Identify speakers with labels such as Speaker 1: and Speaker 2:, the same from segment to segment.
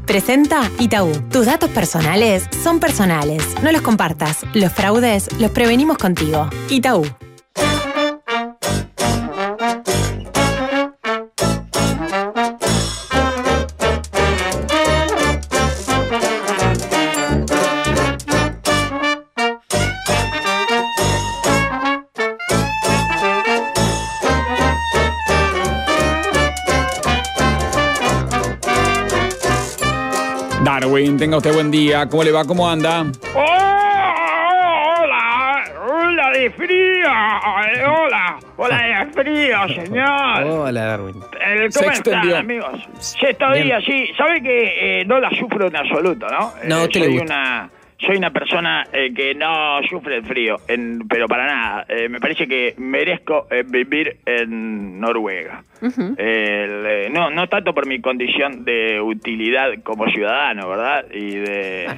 Speaker 1: Presenta Itaú. Tus datos personales son personales. No los compartas. Los fraudes los prevenimos contigo. Itaú.
Speaker 2: Darwin, tenga usted buen día. ¿Cómo le va? ¿Cómo anda?
Speaker 3: Hola de frío. Hola de frío, señor.
Speaker 4: Hola, Darwin.
Speaker 3: ¿Cómo están, amigos? Sexto día, sí. ¿Sabe que no la sufro en absoluto, no?
Speaker 4: No, usted le gusta.
Speaker 3: Soy una persona que no sufre el frío, pero para nada. Me parece que merezco vivir en Noruega.
Speaker 4: Uh-huh.
Speaker 3: No tanto por mi condición de utilidad como ciudadano, ¿verdad? Y de...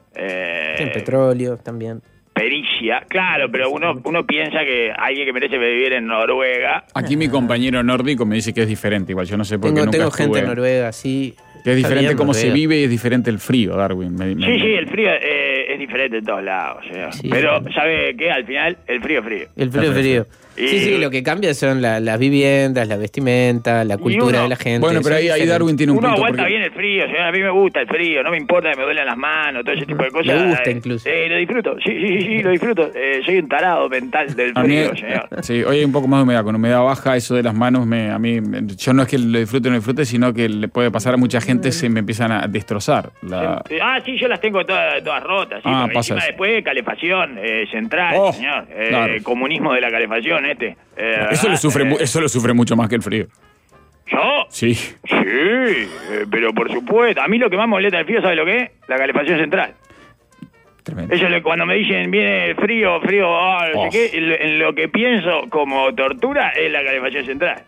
Speaker 4: El petróleo también.
Speaker 3: Pericia, claro, pero uno piensa que alguien que merece vivir en Noruega...
Speaker 2: Aquí mi compañero nórdico me dice que es diferente. Igual yo no sé por qué nunca
Speaker 4: Tengo
Speaker 2: estuve.
Speaker 4: gente en Noruega, sí.
Speaker 2: Que es diferente cómo
Speaker 4: Noruega.
Speaker 2: se vive y es diferente el frío, Darwin.
Speaker 3: Sí, el frío es diferente en todos lados, señor.
Speaker 4: Sí,
Speaker 3: Pero,
Speaker 4: sí.
Speaker 3: ¿sabe qué? Al final, el frío es frío.
Speaker 4: El frío es frío. Sí, lo que cambia son las viviendas, la vestimenta, la cultura de la gente.
Speaker 2: Bueno, pero ahí Darwin tiene un
Speaker 3: Uno
Speaker 2: punto.
Speaker 3: aguanta
Speaker 2: porque-
Speaker 3: bien el frío, señor. A mí me gusta el frío. No me importa que me duelen las manos, todo ese tipo de cosas.
Speaker 4: Le gusta incluso.
Speaker 3: Lo disfruto. Sí, lo disfruto. Soy un tarado mental del
Speaker 2: A mí,
Speaker 3: frío, señor.
Speaker 2: sí, hoy hay un poco más de humedad. Con humedad baja, eso de las manos, yo no es que lo disfrute o no disfrute, sino que le puede pasar a mucha gente, se me empiezan a destrozar.
Speaker 3: Sí, yo las tengo todas rotas. Sí, porque
Speaker 2: pasa
Speaker 3: encima
Speaker 2: eso.
Speaker 3: después calefacción central,
Speaker 2: Oh,
Speaker 3: señor.
Speaker 2: claro.
Speaker 3: Comunismo de la calefacción,
Speaker 2: Eso lo sufre mucho más que el frío.
Speaker 3: ¿Yo?
Speaker 2: Sí.
Speaker 3: Sí, pero por supuesto. A mí lo que más molesta del frío, ¿sabe lo que es? La calefacción central.
Speaker 2: Tremendo.
Speaker 3: Eso cuando me dicen viene frío, no sé qué, en lo que pienso como tortura es la calefacción central.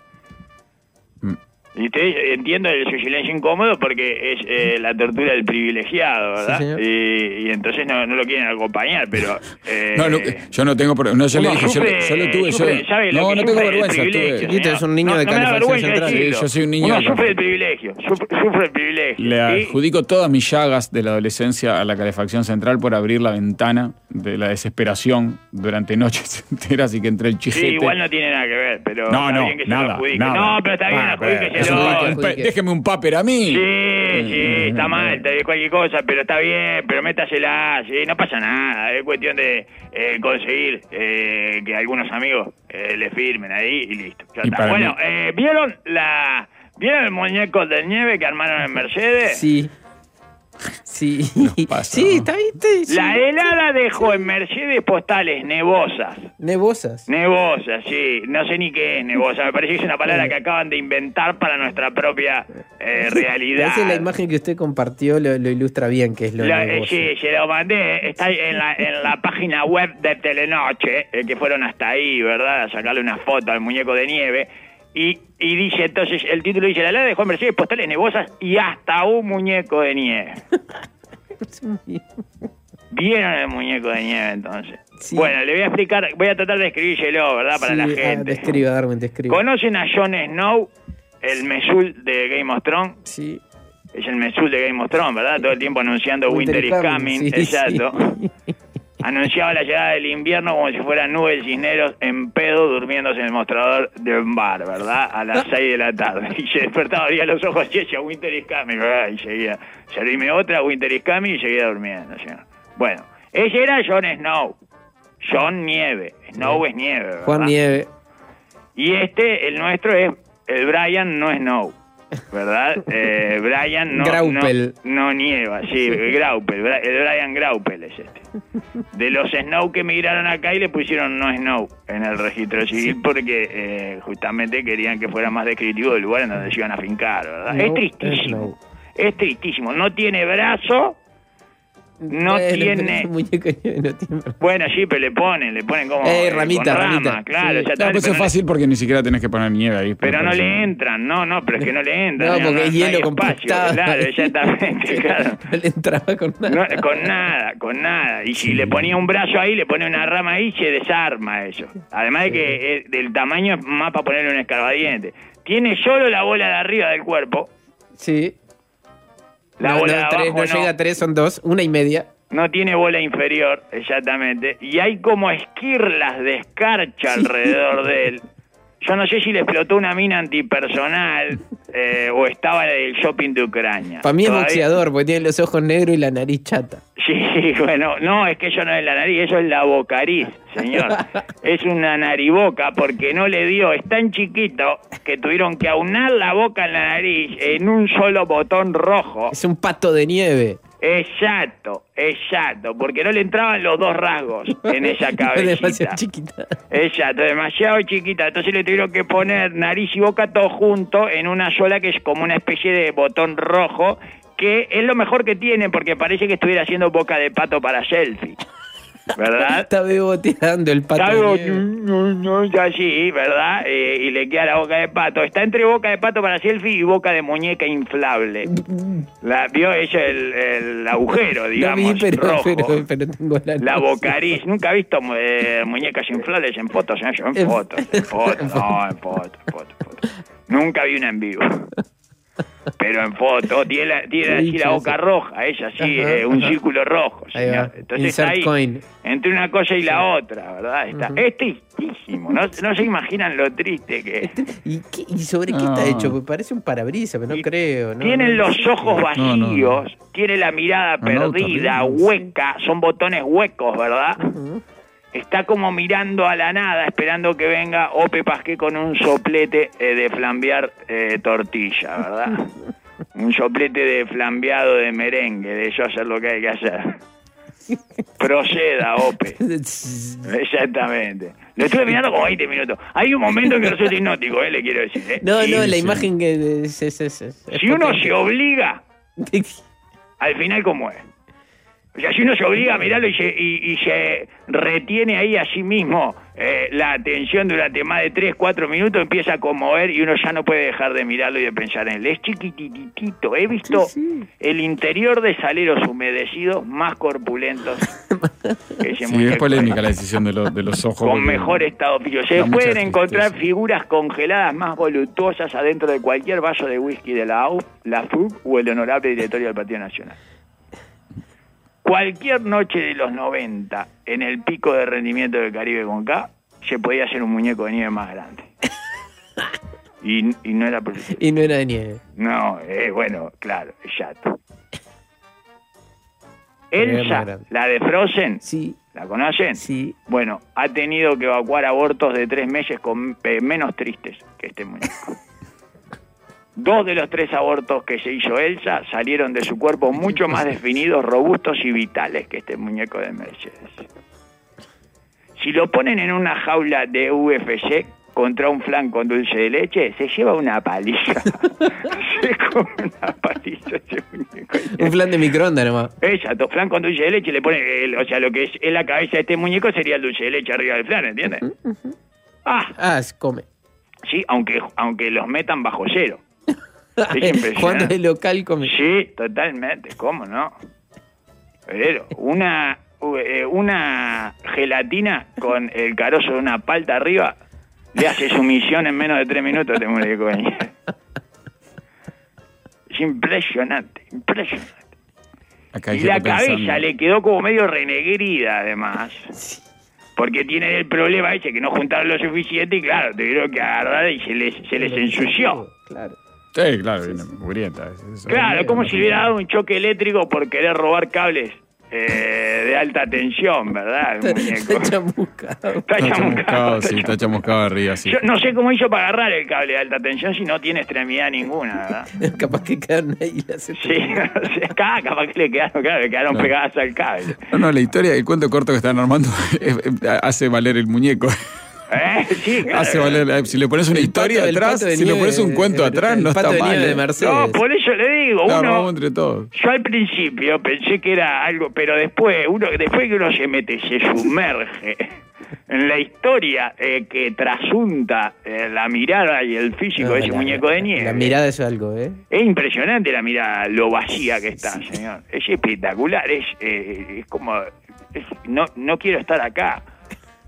Speaker 2: Mm.
Speaker 3: Y usted entiendo su silencio incómodo porque es la tortura del privilegiado, ¿verdad?
Speaker 4: Sí, señor.
Speaker 3: Y entonces no lo quieren acompañar, pero...
Speaker 2: No, yo no tengo... No, yo le
Speaker 3: uno
Speaker 2: dije, yo lo tuve.
Speaker 3: ¿sabe lo
Speaker 2: No,
Speaker 3: que
Speaker 2: no tengo
Speaker 3: sufre el
Speaker 2: vergüenza.
Speaker 3: privilegio,
Speaker 4: Chiquito,
Speaker 3: señor?
Speaker 4: es un niño de
Speaker 3: no me da
Speaker 4: calefacción
Speaker 3: vergüenza
Speaker 4: central.
Speaker 3: decirlo.
Speaker 2: Sí, yo soy un niño
Speaker 3: Uno
Speaker 2: de-
Speaker 3: sufre el privilegio, sufre el privilegio.
Speaker 2: Le
Speaker 3: ¿sí?
Speaker 2: adjudico todas mis llagas de la adolescencia a la calefacción central por abrir la ventana de la desesperación durante noches enteras y que entre el
Speaker 3: Sí,
Speaker 2: chijete.
Speaker 3: igual no tiene nada que ver, pero
Speaker 2: No,
Speaker 3: está
Speaker 2: no,
Speaker 3: bien que se
Speaker 2: nada,
Speaker 3: lo adjudique.
Speaker 2: nada.
Speaker 3: No, pero está bien, adjudíqueselo.
Speaker 4: adjudique.
Speaker 2: Déjeme un paper a mí.
Speaker 3: Sí, está mal, te digo cualquier cosa, pero está bien, pero métasela, sí, no pasa nada, es cuestión de conseguir que algunos amigos le firmen ahí y listo. Ya
Speaker 2: Y
Speaker 3: está.
Speaker 2: para
Speaker 3: Bueno,
Speaker 2: mí-
Speaker 3: ¿vieron el muñeco de nieve que armaron en Mercedes?
Speaker 4: Sí. Sí.
Speaker 2: pasa,
Speaker 4: Sí,
Speaker 2: ¿no?
Speaker 4: está bien. Sí.
Speaker 3: La helada dejó en Mercedes postales nevosas.
Speaker 4: Nevosas.
Speaker 3: Nevosa, sí. No sé ni qué es nevosa. Me parece que es una palabra que acaban de inventar para nuestra propia realidad.
Speaker 4: Esa es la imagen que usted compartió, lo ilustra bien, que es lo nevoso.
Speaker 3: Sí, se lo mandé. Está en la página web de Telenoche, que fueron hasta ahí, ¿verdad? A sacarle una foto al muñeco de nieve. Y dice, entonces, el título dice, la helada dejó en Mercedes postales nevosas y hasta un muñeco de nieve. ¿Vieron el muñeco de nieve, entonces?
Speaker 4: Sí.
Speaker 3: Bueno, le voy a explicar, voy a tratar de escribírselo, ¿verdad? Para la gente.
Speaker 4: Describa, Darwin, describa.
Speaker 3: ¿Conocen a Jon Snow, el Mesul de Game of Thrones?
Speaker 4: Sí.
Speaker 3: Es el Mesul de Game of Thrones, ¿verdad? Todo el tiempo anunciando Winter is Coming.
Speaker 4: sí,
Speaker 3: Exacto.
Speaker 4: sí.
Speaker 3: Anunciaba la llegada del invierno como si fueran nubes cisneros en pedo durmiéndose en el mostrador de un bar, ¿verdad? A las 6 de la tarde. Y se despertaba, abría los ojos y decía Winter is Coming, ¿verdad? Y seguía. Servime otra, Winter is Coming, y seguía durmiendo, señor. Bueno, ese era Jon Snow. Jon Nieve. Snow es nieve, ¿verdad?
Speaker 4: Juan Nieve.
Speaker 3: Y el nuestro es el Brian no Snow, ¿verdad? Brian
Speaker 4: Graupel.
Speaker 3: no nieva, sí, Graupel, el Brian Graupel es este. De los Snow que migraron acá y le pusieron no Snow en el registro civil porque justamente querían que fuera más descriptivo del lugar en donde se iban a fincar, ¿verdad?
Speaker 4: No,
Speaker 3: es tristísimo,
Speaker 4: Snow.
Speaker 3: es tristísimo, no tiene brazo. No
Speaker 4: Bueno,
Speaker 3: tiene-
Speaker 4: pero ese muñeco de nieve no tiene.
Speaker 3: Bueno, sí, pero le ponen como
Speaker 4: ramita,
Speaker 3: con rama,
Speaker 4: ramita.
Speaker 3: claro,
Speaker 4: Sí.
Speaker 3: exactamente,
Speaker 2: Claro, pues
Speaker 3: pero
Speaker 2: es
Speaker 3: no-
Speaker 2: fácil porque ni siquiera tenés que poner nieve ahí.
Speaker 3: Pero no
Speaker 2: Por eso.
Speaker 3: le entran, no, pero es que no le entran.
Speaker 4: No, porque es hielo
Speaker 3: hay
Speaker 4: compactado.
Speaker 3: espacio, claro, exactamente, claro.
Speaker 4: No le entraba con nada.
Speaker 3: No, con nada. Y si le ponía un brazo ahí, le pone una rama ahí, se desarma eso. Además de que del tamaño es más para ponerle un escarbadiente. Tiene solo la bola de arriba del cuerpo,
Speaker 4: Sí.
Speaker 3: La bola de abajo
Speaker 4: no llega a 3, son 2, 1,5.
Speaker 3: No tiene bola inferior, exactamente. Y hay como esquirlas de escarcha alrededor de él. Yo no sé si le explotó una mina antipersonal o estaba en el shopping de Ucrania.
Speaker 4: Para mí es boxeador, porque tiene los ojos negros y la nariz chata.
Speaker 3: Sí, bueno, no, es que eso no es la nariz, eso es la bocariz, señor. Es una nariboca porque no le dio, es tan chiquito que tuvieron que aunar la boca en la nariz en un solo botón rojo.
Speaker 4: Es un pato de nieve.
Speaker 3: Exacto, porque no le entraban los dos rasgos en esa cabecita.
Speaker 4: Demasiado chiquita.
Speaker 3: Exacto, demasiado chiquita. Entonces le tuvieron que poner nariz y boca todo junto en una sola que es como una especie de botón rojo, que es lo mejor que tiene porque parece que estuviera haciendo boca de pato para selfie. ¿Verdad?
Speaker 4: Está beboteando el pato.
Speaker 3: Está así, ¿verdad? Y le queda la boca de pato. Está entre boca de pato para selfie y boca de muñeca inflable. ¿Vio? Eso es el agujero, digamos, rojo.
Speaker 4: Pero tengo
Speaker 3: la bocariz. ¿Nunca ha visto muñecas inflables en fotos? En fotos. Nunca vi una en vivo. Pero en foto tiene así la boca roja, ella así, un círculo rojo, señor. Entonces está ahí, entre una cosa y la otra, ¿verdad? Es tristísimo, no se imaginan lo triste que es.
Speaker 4: ¿Y sobre qué está hecho? Porque parece un parabrisas, pero no creo.
Speaker 3: Tienen los ojos vacíos, tiene la mirada perdida, hueca, son botones huecos, ¿verdad? Está como mirando a la nada, esperando que venga Ope Pasqué con un soplete de flambear tortilla, ¿verdad? Un soplete de flambeado de merengue, de eso hacer lo que hay que hacer. Proceda, Ope. Exactamente. Lo estuve mirando como 20 minutos. Hay un momento en que resulta hipnótico, le quiero decir.
Speaker 4: No, la imagen que...
Speaker 3: Si uno se obliga, al final, ¿cómo es? O sea, si uno se obliga a mirarlo y se retiene ahí a sí mismo la atención durante más de 3, 4 minutos, empieza a conmover y uno ya no puede dejar de mirarlo y de pensar en él. Es chiquititito. He visto el interior de saleros humedecidos más corpulentos.
Speaker 2: Es polémica la decisión de los ojos.
Speaker 3: Con mejor estado físico. Se pueden encontrar figuras congeladas más voluptuosas adentro de cualquier vaso de whisky de la AUF, la FUC o el honorable directorio del Partido Nacional. Cualquier noche de los 90, en el pico de rendimiento del Caribe con K, se podía hacer un muñeco de nieve más grande. Y no era
Speaker 4: Y no era de nieve.
Speaker 3: No, bueno, claro, exacto. Elsa, la de Frozen,
Speaker 4: sí.
Speaker 3: ¿La conocen?
Speaker 4: Sí.
Speaker 3: Bueno, ha tenido que evacuar abortos de 3 meses con menos tristes que este muñeco. 2 de los 3 abortos que se hizo Elsa salieron de su cuerpo mucho más definidos, robustos y vitales que este muñeco de Mercedes. Si lo ponen en una jaula de UFC contra un flan con dulce de leche, se lleva una paliza. Se come una paliza ese muñeco.
Speaker 4: Un flan de microondas nomás.
Speaker 3: Exacto, flan con dulce de leche le pone, o sea, lo que es en la cabeza de este muñeco sería el dulce de leche arriba del flan, ¿entiendes?
Speaker 4: Se come.
Speaker 3: Sí, aunque los metan bajo cero. Es impresionante.
Speaker 4: Cuando el local come.
Speaker 3: Sí, totalmente, ¿cómo no? Pero una gelatina con el carozo de una palta arriba le hace su misión en menos de 3 minutos, te muñeco. Es impresionante. Y la cabeza le quedó como medio renegrida, además. Sí. Porque tienen el problema ese que no juntaron lo suficiente y claro, tuvieron que agarrar y se les ensució.
Speaker 4: Claro.
Speaker 2: Sí, claro, mugrienta.
Speaker 3: Claro, como si le hubiera dado un choque eléctrico por querer robar cables de alta tensión, ¿verdad? El muñeco.
Speaker 4: Está chamuscado.
Speaker 2: Está chamuscado arriba, sí.
Speaker 3: Yo no sé cómo hizo para agarrar el cable de alta tensión si no tiene extremidad ninguna, ¿verdad?
Speaker 4: Capaz que quedaron ahí las
Speaker 3: extremidades. Sí, capaz que le quedaron pegadas al cable.
Speaker 2: No, la historia, el cuento corto que están armando hace valer el muñeco.
Speaker 3: Sí, claro.
Speaker 2: Hace valer, si le pones una historia atrás, si le pones un cuento atrás, no está mal.
Speaker 4: De Mercedes.
Speaker 3: No, por eso le digo,
Speaker 2: vamos entre todos.
Speaker 3: Yo al principio pensé que era algo, pero después que uno se mete, se sumerge en la historia que trasunta la mirada y el físico de ese muñeco de nieve.
Speaker 4: La mirada es algo, ¿eh?
Speaker 3: Es impresionante la mirada, lo vacía que está, señor. Es espectacular, es como, no quiero estar acá.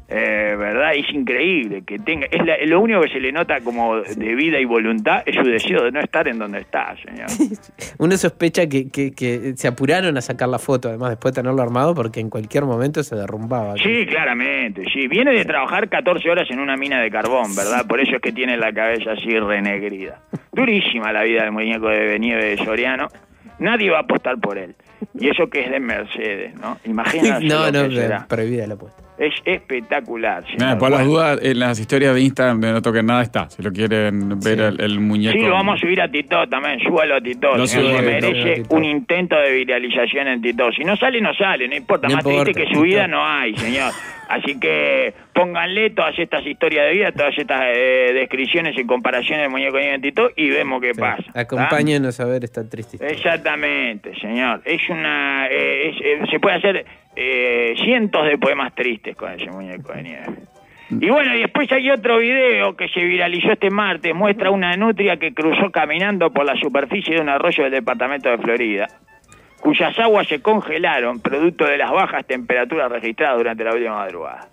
Speaker 3: ¿Verdad? Es increíble que tenga... lo único que se le nota como de vida y voluntad es su deseo de no estar en donde está, señor.
Speaker 4: Uno sospecha que se apuraron a sacar la foto, además, después de tenerlo armado, porque en cualquier momento se derrumbaba.
Speaker 3: Sí, claramente, sí. Viene de trabajar 14 horas en una mina de carbón, ¿verdad? Por eso es que tiene la cabeza así renegrida. Durísima la vida del muñeco de Nieve de Soriano. Nadie va a apostar por él. Y eso que es de Mercedes, ¿no? Imagínate.
Speaker 4: No, prohibida la apuesta.
Speaker 3: Es espectacular.
Speaker 2: Nada, por las dudas, en las historias de Instagram de No Toquen Nada está. Si lo quieren ver el muñeco.
Speaker 3: Sí, lo vamos a subir a TikTok también. Súbalo a TikTok. Se merece un intento de viralización en TikTok. Si no sale, no sale. No importa. Más triste que su vida no hay, señor. Así que pónganle todas estas historias de vida, todas estas descripciones y comparaciones del muñeco de TikTok y vemos qué pasa.
Speaker 4: Acompáñenos a ver esta triste historia.
Speaker 3: Exactamente, señor. Es una... se puede hacer cientos de poemas tristes con ese muñeco de nieve. Y bueno, y después hay otro video que se viralizó este martes. Muestra una nutria que cruzó caminando por la superficie de un arroyo del departamento de Florida, cuyas aguas se congelaron producto de las bajas temperaturas registradas durante la última madrugada.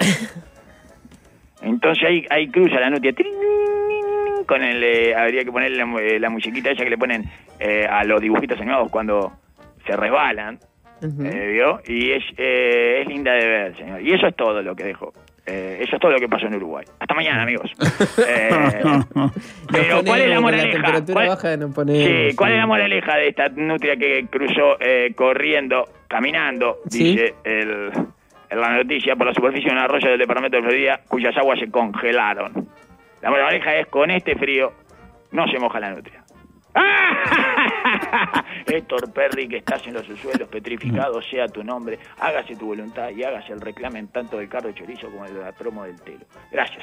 Speaker 3: Entonces ahí cruza la nutria con habría que ponerle la musiquita esa que le ponen a los dibujitos animados cuando se resbalan. ¿Vio? Y es linda de ver, señor. Y eso es todo lo que dejo. Eso es todo lo que pasó en Uruguay. Hasta mañana, amigos. Pero ¿cuál es la moraleja?
Speaker 4: La temperatura baja no ponemos,
Speaker 3: sí, ¿cuál es la moraleja de esta nutria que cruzó corriendo, caminando, dice la noticia, por la superficie de un arroyo del departamento de Florida, cuyas aguas se congelaron? La moraleja es: con este frío no se moja la nutria. Héctor Perry, que estás en los suelos petrificados, sea tu nombre, hágase tu voluntad y hágase el reclamen tanto del carro de chorizo como de la promo del telo. Gracias.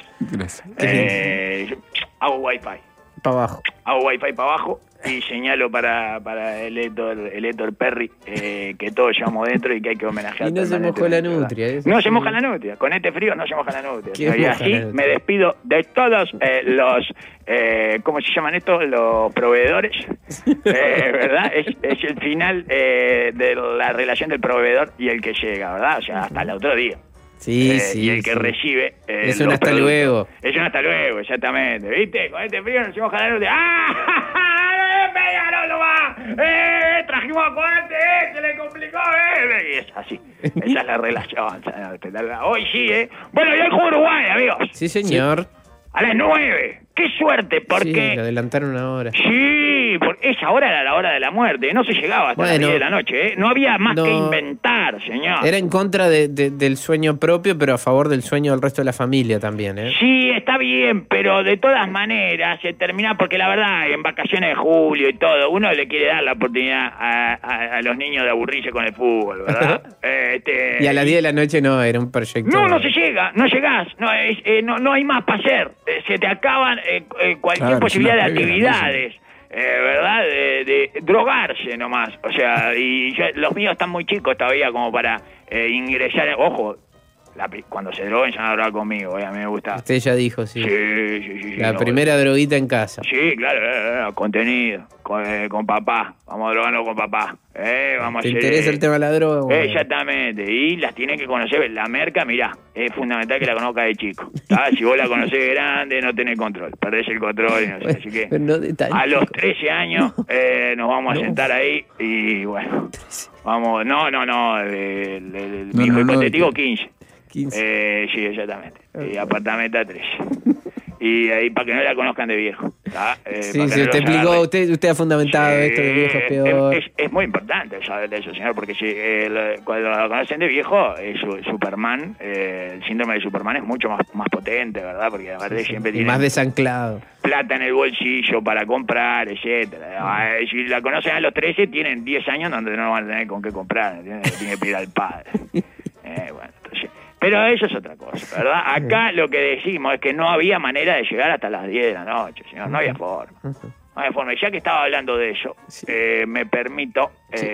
Speaker 3: Hago wifi
Speaker 4: para abajo.
Speaker 3: Hago wifi para abajo y señalo para el Héctor Perry que todos llevamos dentro y que hay que homenajear.
Speaker 4: Y no se mojó la nutria.
Speaker 3: No se moja la nutria. Con este frío no se moja la nutria. Y así me despido de todos los ¿cómo se llaman estos? Los proveedores. ¿Verdad? Es el final de la relación del proveedor y el que llega, ¿verdad? O sea, hasta el otro día.
Speaker 4: Sí,
Speaker 3: y el que recibe
Speaker 4: es un hasta luego.
Speaker 3: Es un hasta luego, exactamente. ¿Viste? Con este frío no se moja la nutria. ¡No lo va! Trajimos a Cohete, se le complicó, Y es así. Esa es la relación. Hoy sí, Bueno, y hoy juega Uruguay, amigos.
Speaker 4: Sí, señor.
Speaker 3: A las 9. ¡Qué suerte! Porque...
Speaker 4: Sí, le adelantaron una hora.
Speaker 3: Sí, porque esa hora era la hora de la muerte. No se llegaba hasta las 10 de la noche, No había más que inventar, señor.
Speaker 4: Era en contra del sueño propio, pero a favor del sueño del resto de la familia también,
Speaker 3: Sí, está bien, pero de todas maneras se termina, porque la verdad, en vacaciones de julio y todo, uno le quiere dar la oportunidad a los niños de aburrirse con el fútbol, ¿verdad?
Speaker 4: Y a las 10 de la noche no, era un proyecto.
Speaker 3: No se llega, no llegás, no hay más para hacer. Se te acaban cualquier posibilidad de actividades. ¿Verdad? De drogarse nomás. O sea, y los míos están muy chicos todavía como para ingresar. Ojo, cuando se droguen ya no drogan conmigo, a mí me gusta.
Speaker 4: Usted ya dijo, sí.
Speaker 3: Sí.
Speaker 4: La primera droguita en casa.
Speaker 3: Sí, claro, contenido, con papá. Vamos a drogarnos con papá. Vamos
Speaker 4: ¿Te interesa el tema de la droga? Bueno.
Speaker 3: Exactamente, y las tienen que conocer. La merca, mirá, es fundamental que la conozca de chico. Si vos la conocés de grande, no tenés control, perdés el control. Y no sé. Así que a los 13 años nos vamos a sentar ahí y bueno, vamos, mi hijo hipotético 15. 15. Sí, exactamente. Y apartamento a 3. Y ahí para que no la conozcan de viejo.
Speaker 4: Sí, usted explicó, usted ha fundamentado esto de viejo es peor.
Speaker 3: Es muy importante saber de eso, señor, porque cuando la conocen de viejo, Superman, el síndrome de Superman es mucho más potente, ¿verdad? Porque aparte siempre tiene
Speaker 4: más desanclado.
Speaker 3: Plata en el bolsillo para comprar, etcétera. Si la conocen a los 13, tienen 10 años donde no van a tener con qué comprar, tienen que pedir al padre. Bueno, entonces... Pero eso es otra cosa, ¿verdad? Acá lo que decimos es que no había manera de llegar hasta las 10 de la noche, señor. No había forma. No había forma. Y ya que estaba hablando de eso, me permito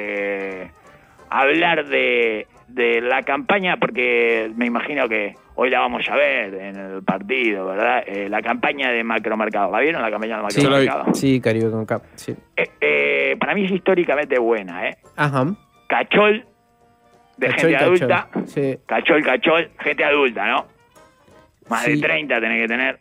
Speaker 3: hablar de la campaña, porque me imagino que hoy la vamos a ver en el partido, ¿verdad? La campaña de Macromercado. ¿La vieron, la campaña de Macromercado?
Speaker 4: Sí, Caribe con Cap. Sí.
Speaker 3: Para mí es históricamente buena,
Speaker 4: Ajá.
Speaker 3: Cachol de
Speaker 4: Cachol,
Speaker 3: gente adulta.
Speaker 4: Sí.
Speaker 3: Cachol, gente adulta, ¿no? Más
Speaker 4: Sí.
Speaker 3: de 30 tenés que tener.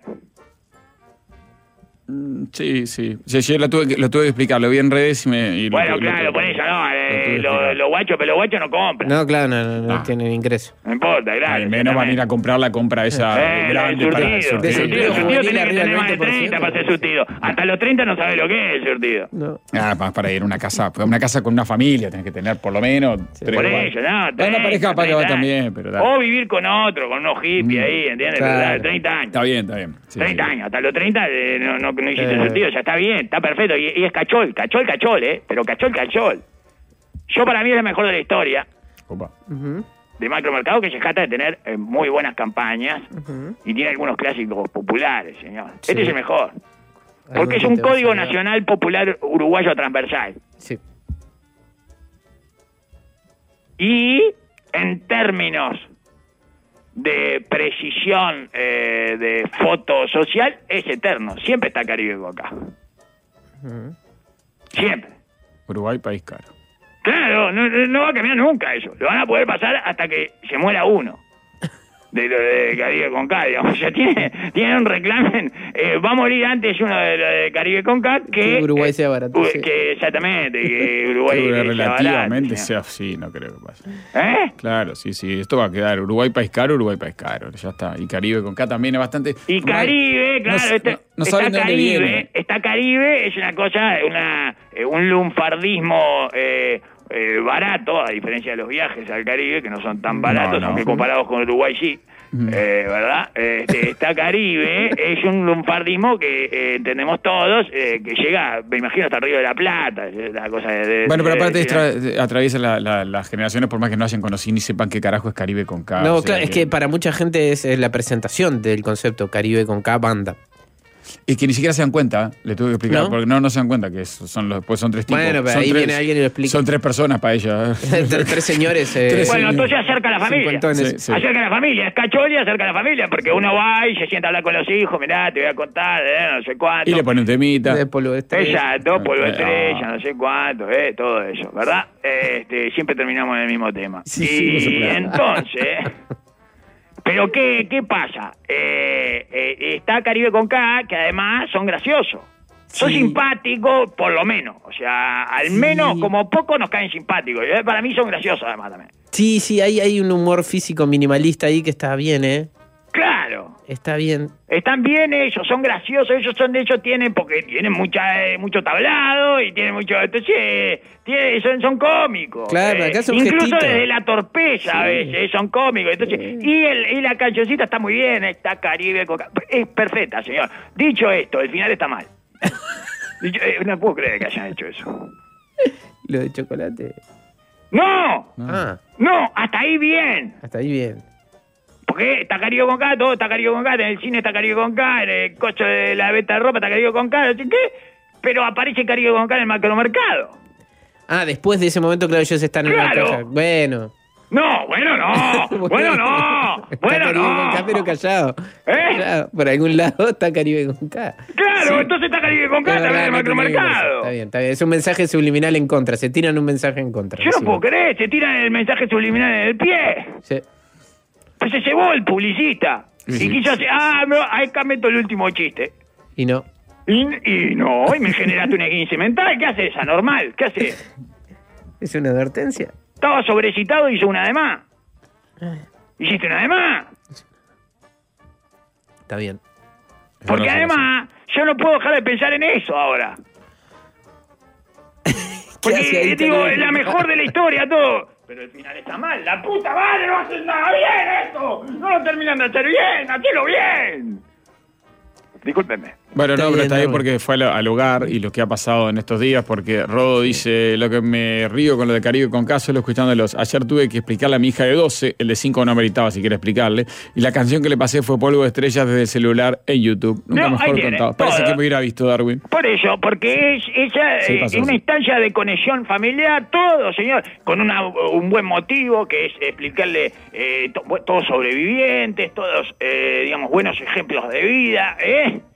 Speaker 2: Sí. Yo lo tuve que explicar, lo vi en redes y
Speaker 3: Bueno, claro, por eso, ¿no? Los guachos, pero los guachos no compran.
Speaker 4: No, claro, no tienen ingreso.
Speaker 3: No importa, claro.
Speaker 2: Al menos van a ir a comprar la compra esa grande para
Speaker 3: el surtido. El surtido tiene que tener más de 30 para ser surtido. Hasta los 30 no sabes lo que es el surtido.
Speaker 4: No.
Speaker 2: Más para ir a una casa con una familia, tenés que tener por lo menos 3
Speaker 3: Por
Speaker 2: o 4.
Speaker 3: eso, ¿no?
Speaker 2: Una pareja para que va también, pero dale.
Speaker 3: O vivir con otro, con unos hippies ahí, ¿entiendes?
Speaker 4: Claro.
Speaker 3: Pero dale, 30 años.
Speaker 2: Está bien. Sí,
Speaker 3: 30 años, hasta los 30 no hiciste surtido, ya está bien, está perfecto. Y es cachol, pero cachol. Yo para mí es el mejor de la historia
Speaker 2: Opa.
Speaker 3: de macromercado, que se trata de tener muy buenas campañas y tiene algunos clásicos populares, señor.
Speaker 4: Sí.
Speaker 3: Este es el mejor. Porque es
Speaker 4: que
Speaker 3: un
Speaker 4: te va a
Speaker 3: código
Speaker 4: sonar.
Speaker 3: nacional popular uruguayo transversal.
Speaker 4: Sí.
Speaker 3: Y en términos de precisión de foto social, es eterno. Siempre está Caribe Coca. Siempre.
Speaker 2: Uruguay, país caro.
Speaker 3: Claro, no va a cambiar nunca eso. Lo van a poder pasar hasta que se muera uno. De lo de Caribe con K, digamos. O sea, tiene un reclamen. Va a morir antes uno de lo de Caribe con K que
Speaker 4: Uruguay sea barato. Sí.
Speaker 3: que exactamente, que Uruguay
Speaker 2: Creo que
Speaker 3: sea
Speaker 2: relativamente
Speaker 3: barato,
Speaker 2: sea así, no creo que pase.
Speaker 3: ¿eh?
Speaker 2: Claro, sí. Esto va a quedar Uruguay, país caro, ya está. Y Caribe con K también es bastante.
Speaker 3: Y Caribe, claro,
Speaker 2: no saben de dónde viene.
Speaker 3: Está Caribe, es una cosa, un lunfardismo barato, a diferencia de los viajes al Caribe, que no son tan baratos,
Speaker 2: No.
Speaker 3: aunque comparados con Uruguay sí, ¿verdad? Está Caribe, es un lunfardismo que entendemos todos, que llega, me imagino, hasta el Río de la Plata, es una cosa
Speaker 2: Bueno, pero aparte atraviesa las generaciones, por más que no hayan conocido ni sepan qué carajo es Caribe con K.
Speaker 4: No,
Speaker 2: o sea,
Speaker 4: claro, es que para mucha gente es la presentación del concepto Caribe con K banda.
Speaker 2: Y que ni siquiera se dan cuenta, le tuve que explicar,
Speaker 4: ¿No?
Speaker 2: porque no se dan cuenta que son 3 tipos.
Speaker 4: Bueno, pero
Speaker 2: Son
Speaker 4: ahí
Speaker 2: tres-
Speaker 4: viene alguien y lo explica.
Speaker 2: Son 3 personas para ella.
Speaker 4: Tres señores.
Speaker 3: Bueno, entonces acerca a la familia.
Speaker 4: cincuentones.
Speaker 2: Sí.
Speaker 3: Acerca a la familia, es cachol y acerca a la familia, porque uno va y se sienta a hablar con los hijos, mirá, te voy a contar, no sé cuánto.
Speaker 2: Y le pone un temita.
Speaker 4: De polvo de estrella.
Speaker 3: Exacto, polvo de
Speaker 2: Ah.
Speaker 3: estrella, no sé cuánto, todo eso, ¿verdad? Siempre terminamos en el mismo tema.
Speaker 4: Sí,
Speaker 3: y
Speaker 4: sí,
Speaker 3: entonces, ¿pero qué pasa? Está Caribe con K, que además son graciosos. Son
Speaker 4: Sí.
Speaker 3: simpáticos, por lo menos. O sea, al
Speaker 4: Sí.
Speaker 3: menos como poco nos caen simpáticos. Para mí son graciosos además también.
Speaker 4: Sí, hay un humor físico minimalista ahí que está bien, ¿eh?
Speaker 3: Claro.
Speaker 4: Está bien.
Speaker 3: Están bien ellos, son graciosos, ellos son de hecho porque tienen mucho tablado y tienen mucho, entonces son cómicos.
Speaker 4: Claro, acá son
Speaker 3: incluso
Speaker 4: gestitos.
Speaker 3: desde la torpeza a veces son cómicos. Entonces, y la cancioncita está muy bien, está Caribe Coca, es perfecta, señor. Dicho esto, el final está mal. No puedo creer que hayan hecho eso.
Speaker 4: Lo de chocolate.
Speaker 3: ¡No!
Speaker 4: Ah,
Speaker 3: No, hasta ahí bien.
Speaker 4: hasta ahí bien.
Speaker 3: Porque está Caribe con K, todo está Caribe con K, en el cine está Caribe con K, en el coche de la venta de ropa está Caribe con K, así que, pero aparece Caribe con K en el macromercado.
Speaker 4: Ah, después de ese momento, claro, ellos están en
Speaker 3: Claro.
Speaker 4: la caja. Bueno.
Speaker 3: No, bueno no, bueno no,
Speaker 4: Está
Speaker 3: bueno
Speaker 4: Caribe con K, pero
Speaker 3: no.
Speaker 4: callado.
Speaker 3: ¿Eh?
Speaker 4: Callado. Por algún lado está Caribe con K.
Speaker 3: Claro, entonces está Caribe con K
Speaker 4: Es
Speaker 3: también en
Speaker 4: verdad,
Speaker 3: el
Speaker 4: no tenía que
Speaker 3: macromercado.
Speaker 4: ver eso. Está bien. Es un mensaje subliminal en contra. Se tiran un mensaje en contra.
Speaker 3: Yo no
Speaker 4: decimos.
Speaker 3: puedo creer, se tiran el mensaje subliminal en el pie.
Speaker 4: Sí.
Speaker 3: Pues se llevó el publicista.
Speaker 2: Sí.
Speaker 3: Y quiso hacer, no, acá meto el último chiste.
Speaker 4: Y no.
Speaker 3: Y no, y me generaste un esguince mental. ¿Qué haces? Anormal. ¿Qué haces?
Speaker 4: Es una advertencia.
Speaker 3: Estaba sobrecitado y hizo una de más. Hiciste una de más.
Speaker 4: Está bien.
Speaker 3: Porque
Speaker 2: No,
Speaker 3: además, yo no puedo dejar de pensar en eso ahora.
Speaker 4: ¿Qué hace ahí
Speaker 3: Porque, digo,
Speaker 4: Caribe
Speaker 3: es la
Speaker 4: con K?
Speaker 3: mejor de la historia, todo. Pero el final está mal. ¡La puta madre! ¡No hacen nada bien esto! ¡No lo terminan de hacer bien! ¡Hacelo bien! Discúlpenme.
Speaker 2: Bueno,
Speaker 4: Está
Speaker 2: no, pero
Speaker 4: bien,
Speaker 2: está bien
Speaker 4: no.
Speaker 2: porque fue al hogar y lo que ha pasado en estos días, porque Rodo dice, lo que me río con lo de Caribe con K, solo escuchándolos. Ayer tuve que explicarle a mi hija de 12, el de 5 no ameritaba si quiere explicarle, y la canción que le pasé fue Polvo de Estrellas desde el celular en YouTube. Nunca
Speaker 3: No,
Speaker 2: mejor
Speaker 3: ahí tiene,
Speaker 2: contado. Parece
Speaker 3: todo.
Speaker 2: que me hubiera visto Darwin.
Speaker 3: Por eso, porque ella
Speaker 2: Sí, pasó,
Speaker 3: es una
Speaker 2: sí.
Speaker 3: instancia de conexión familiar, todo, señor, con un buen motivo, que es explicarle todos sobrevivientes, todos, digamos, buenos ejemplos de vida, ¿eh?
Speaker 4: Sí, claro.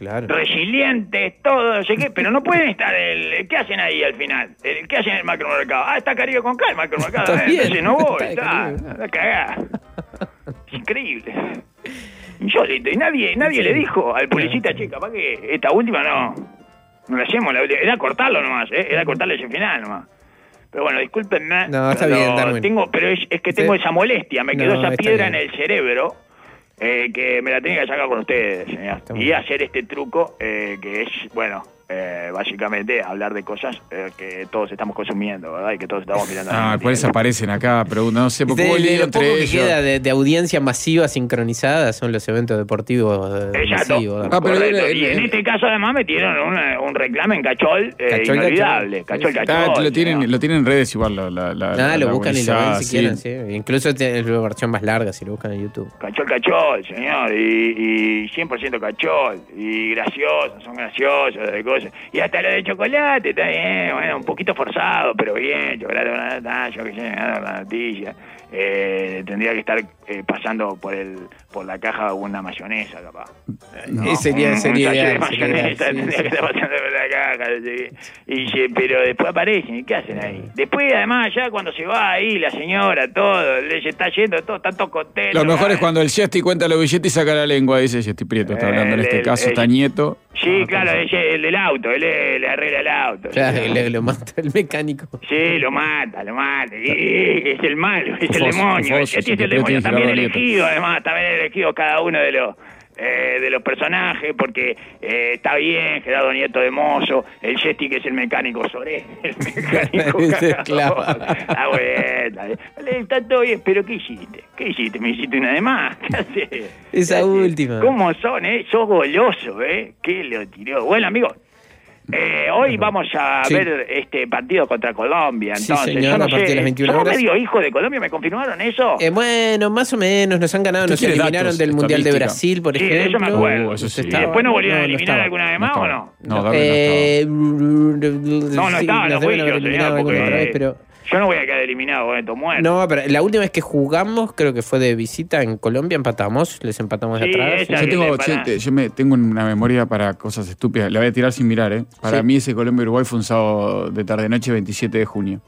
Speaker 4: Claro.
Speaker 3: Resilientes, todo, no sé qué, pero no pueden estar ¿qué hacen ahí al final? ¿Qué hacen en el macromercado? Está Caribe con K, el macromercado, entonces no voy, está cagada. Es increíble. Insólito. Y nadie le dijo al publicista, che, capaz que esta última no la hacemos, era cortarlo nomás, era cortarle ese final nomás. Pero bueno, discúlpenme.
Speaker 4: No, está bien, Darwin.
Speaker 3: Pero es que tengo esa molestia, me quedó esa piedra en el cerebro. Que me la tenía que sacar con ustedes, señor. Y hacer este truco que es, bueno, básicamente hablar de cosas que todos estamos consumiendo, ¿verdad? Y que todos estamos mirando.
Speaker 2: Por eso aparecen acá, pero no sé, porque hubo lío entre
Speaker 4: poco
Speaker 2: ellos.
Speaker 4: Que queda de audiencia masiva sincronizada son los eventos deportivos masivos.
Speaker 3: Pero y en este caso además metieron un reclame en Cachol, inolvidable. Cachol.
Speaker 2: Lo tienen en redes igual.
Speaker 4: Lo buscan y lo ven si quieren, sí. Incluso tiene la versión más larga si lo buscan en YouTube.
Speaker 3: Cachol, señor, y 100% Cachol, y son graciosos, de cosas. Y hasta lo de chocolate, está bien, bueno, un poquito forzado, pero bien, chocolate, yo que sé, la noticia. Tendría que estar pasando por la caja una mayonesa, capaz.
Speaker 4: Sería ideal.
Speaker 3: Tendría que estar pasando por la caja. Pero después aparecen, ¿y qué hacen ahí? Después, además, ya cuando se va ahí la señora, todo, le está yendo todo, tanto contento.
Speaker 2: Lo mejor es cuando el Yesti cuenta los billetes y saca la lengua, dice Yesti Prieto, está hablando en este caso, está Nieto.
Speaker 3: Sí, claro, el del auto, él le arregla el auto.
Speaker 4: Claro, lo mata el mecánico.
Speaker 3: Sí, lo mata. Es el malo, es el demonio. Es el demonio también elegido, además, también elegido cada uno de los personajes, porque está bien, Gerardo Nieto de mozo, el Yesti que es el mecánico Soré, el mecánico está todo bien, pero ¿qué hiciste? ¿Me hiciste una de más? ¿Qué haces?
Speaker 4: Esa última.
Speaker 3: ¿Cómo son, sos goloso, ¿Qué lo tiró? Bueno, amigos, hoy vamos a ver este partido contra Colombia. Entonces,
Speaker 4: sí, señor, a partir de las 21 horas.
Speaker 3: ¿Somos medio hijos de Colombia? ¿Me confirmaron eso?
Speaker 4: Bueno, más o menos, nos han ganado, nos eliminaron del Mundial de Brasil, por ejemplo.
Speaker 3: Eso me acuerdo.
Speaker 2: Sí.
Speaker 3: ¿Y después nos volvieron a eliminar alguna vez más o no?
Speaker 2: No
Speaker 3: estaba en los juicios, señor,
Speaker 4: porque pero
Speaker 3: yo no voy a quedar eliminado con esto muerto.
Speaker 4: No, pero la última vez que jugamos, creo que fue de visita en Colombia, les empatamos de atrás.
Speaker 2: Yo tengo una memoria para cosas estúpidas. La voy a tirar sin mirar, Para mí ese Colombia-Uruguay fue un sábado de tarde-noche, 27 de junio.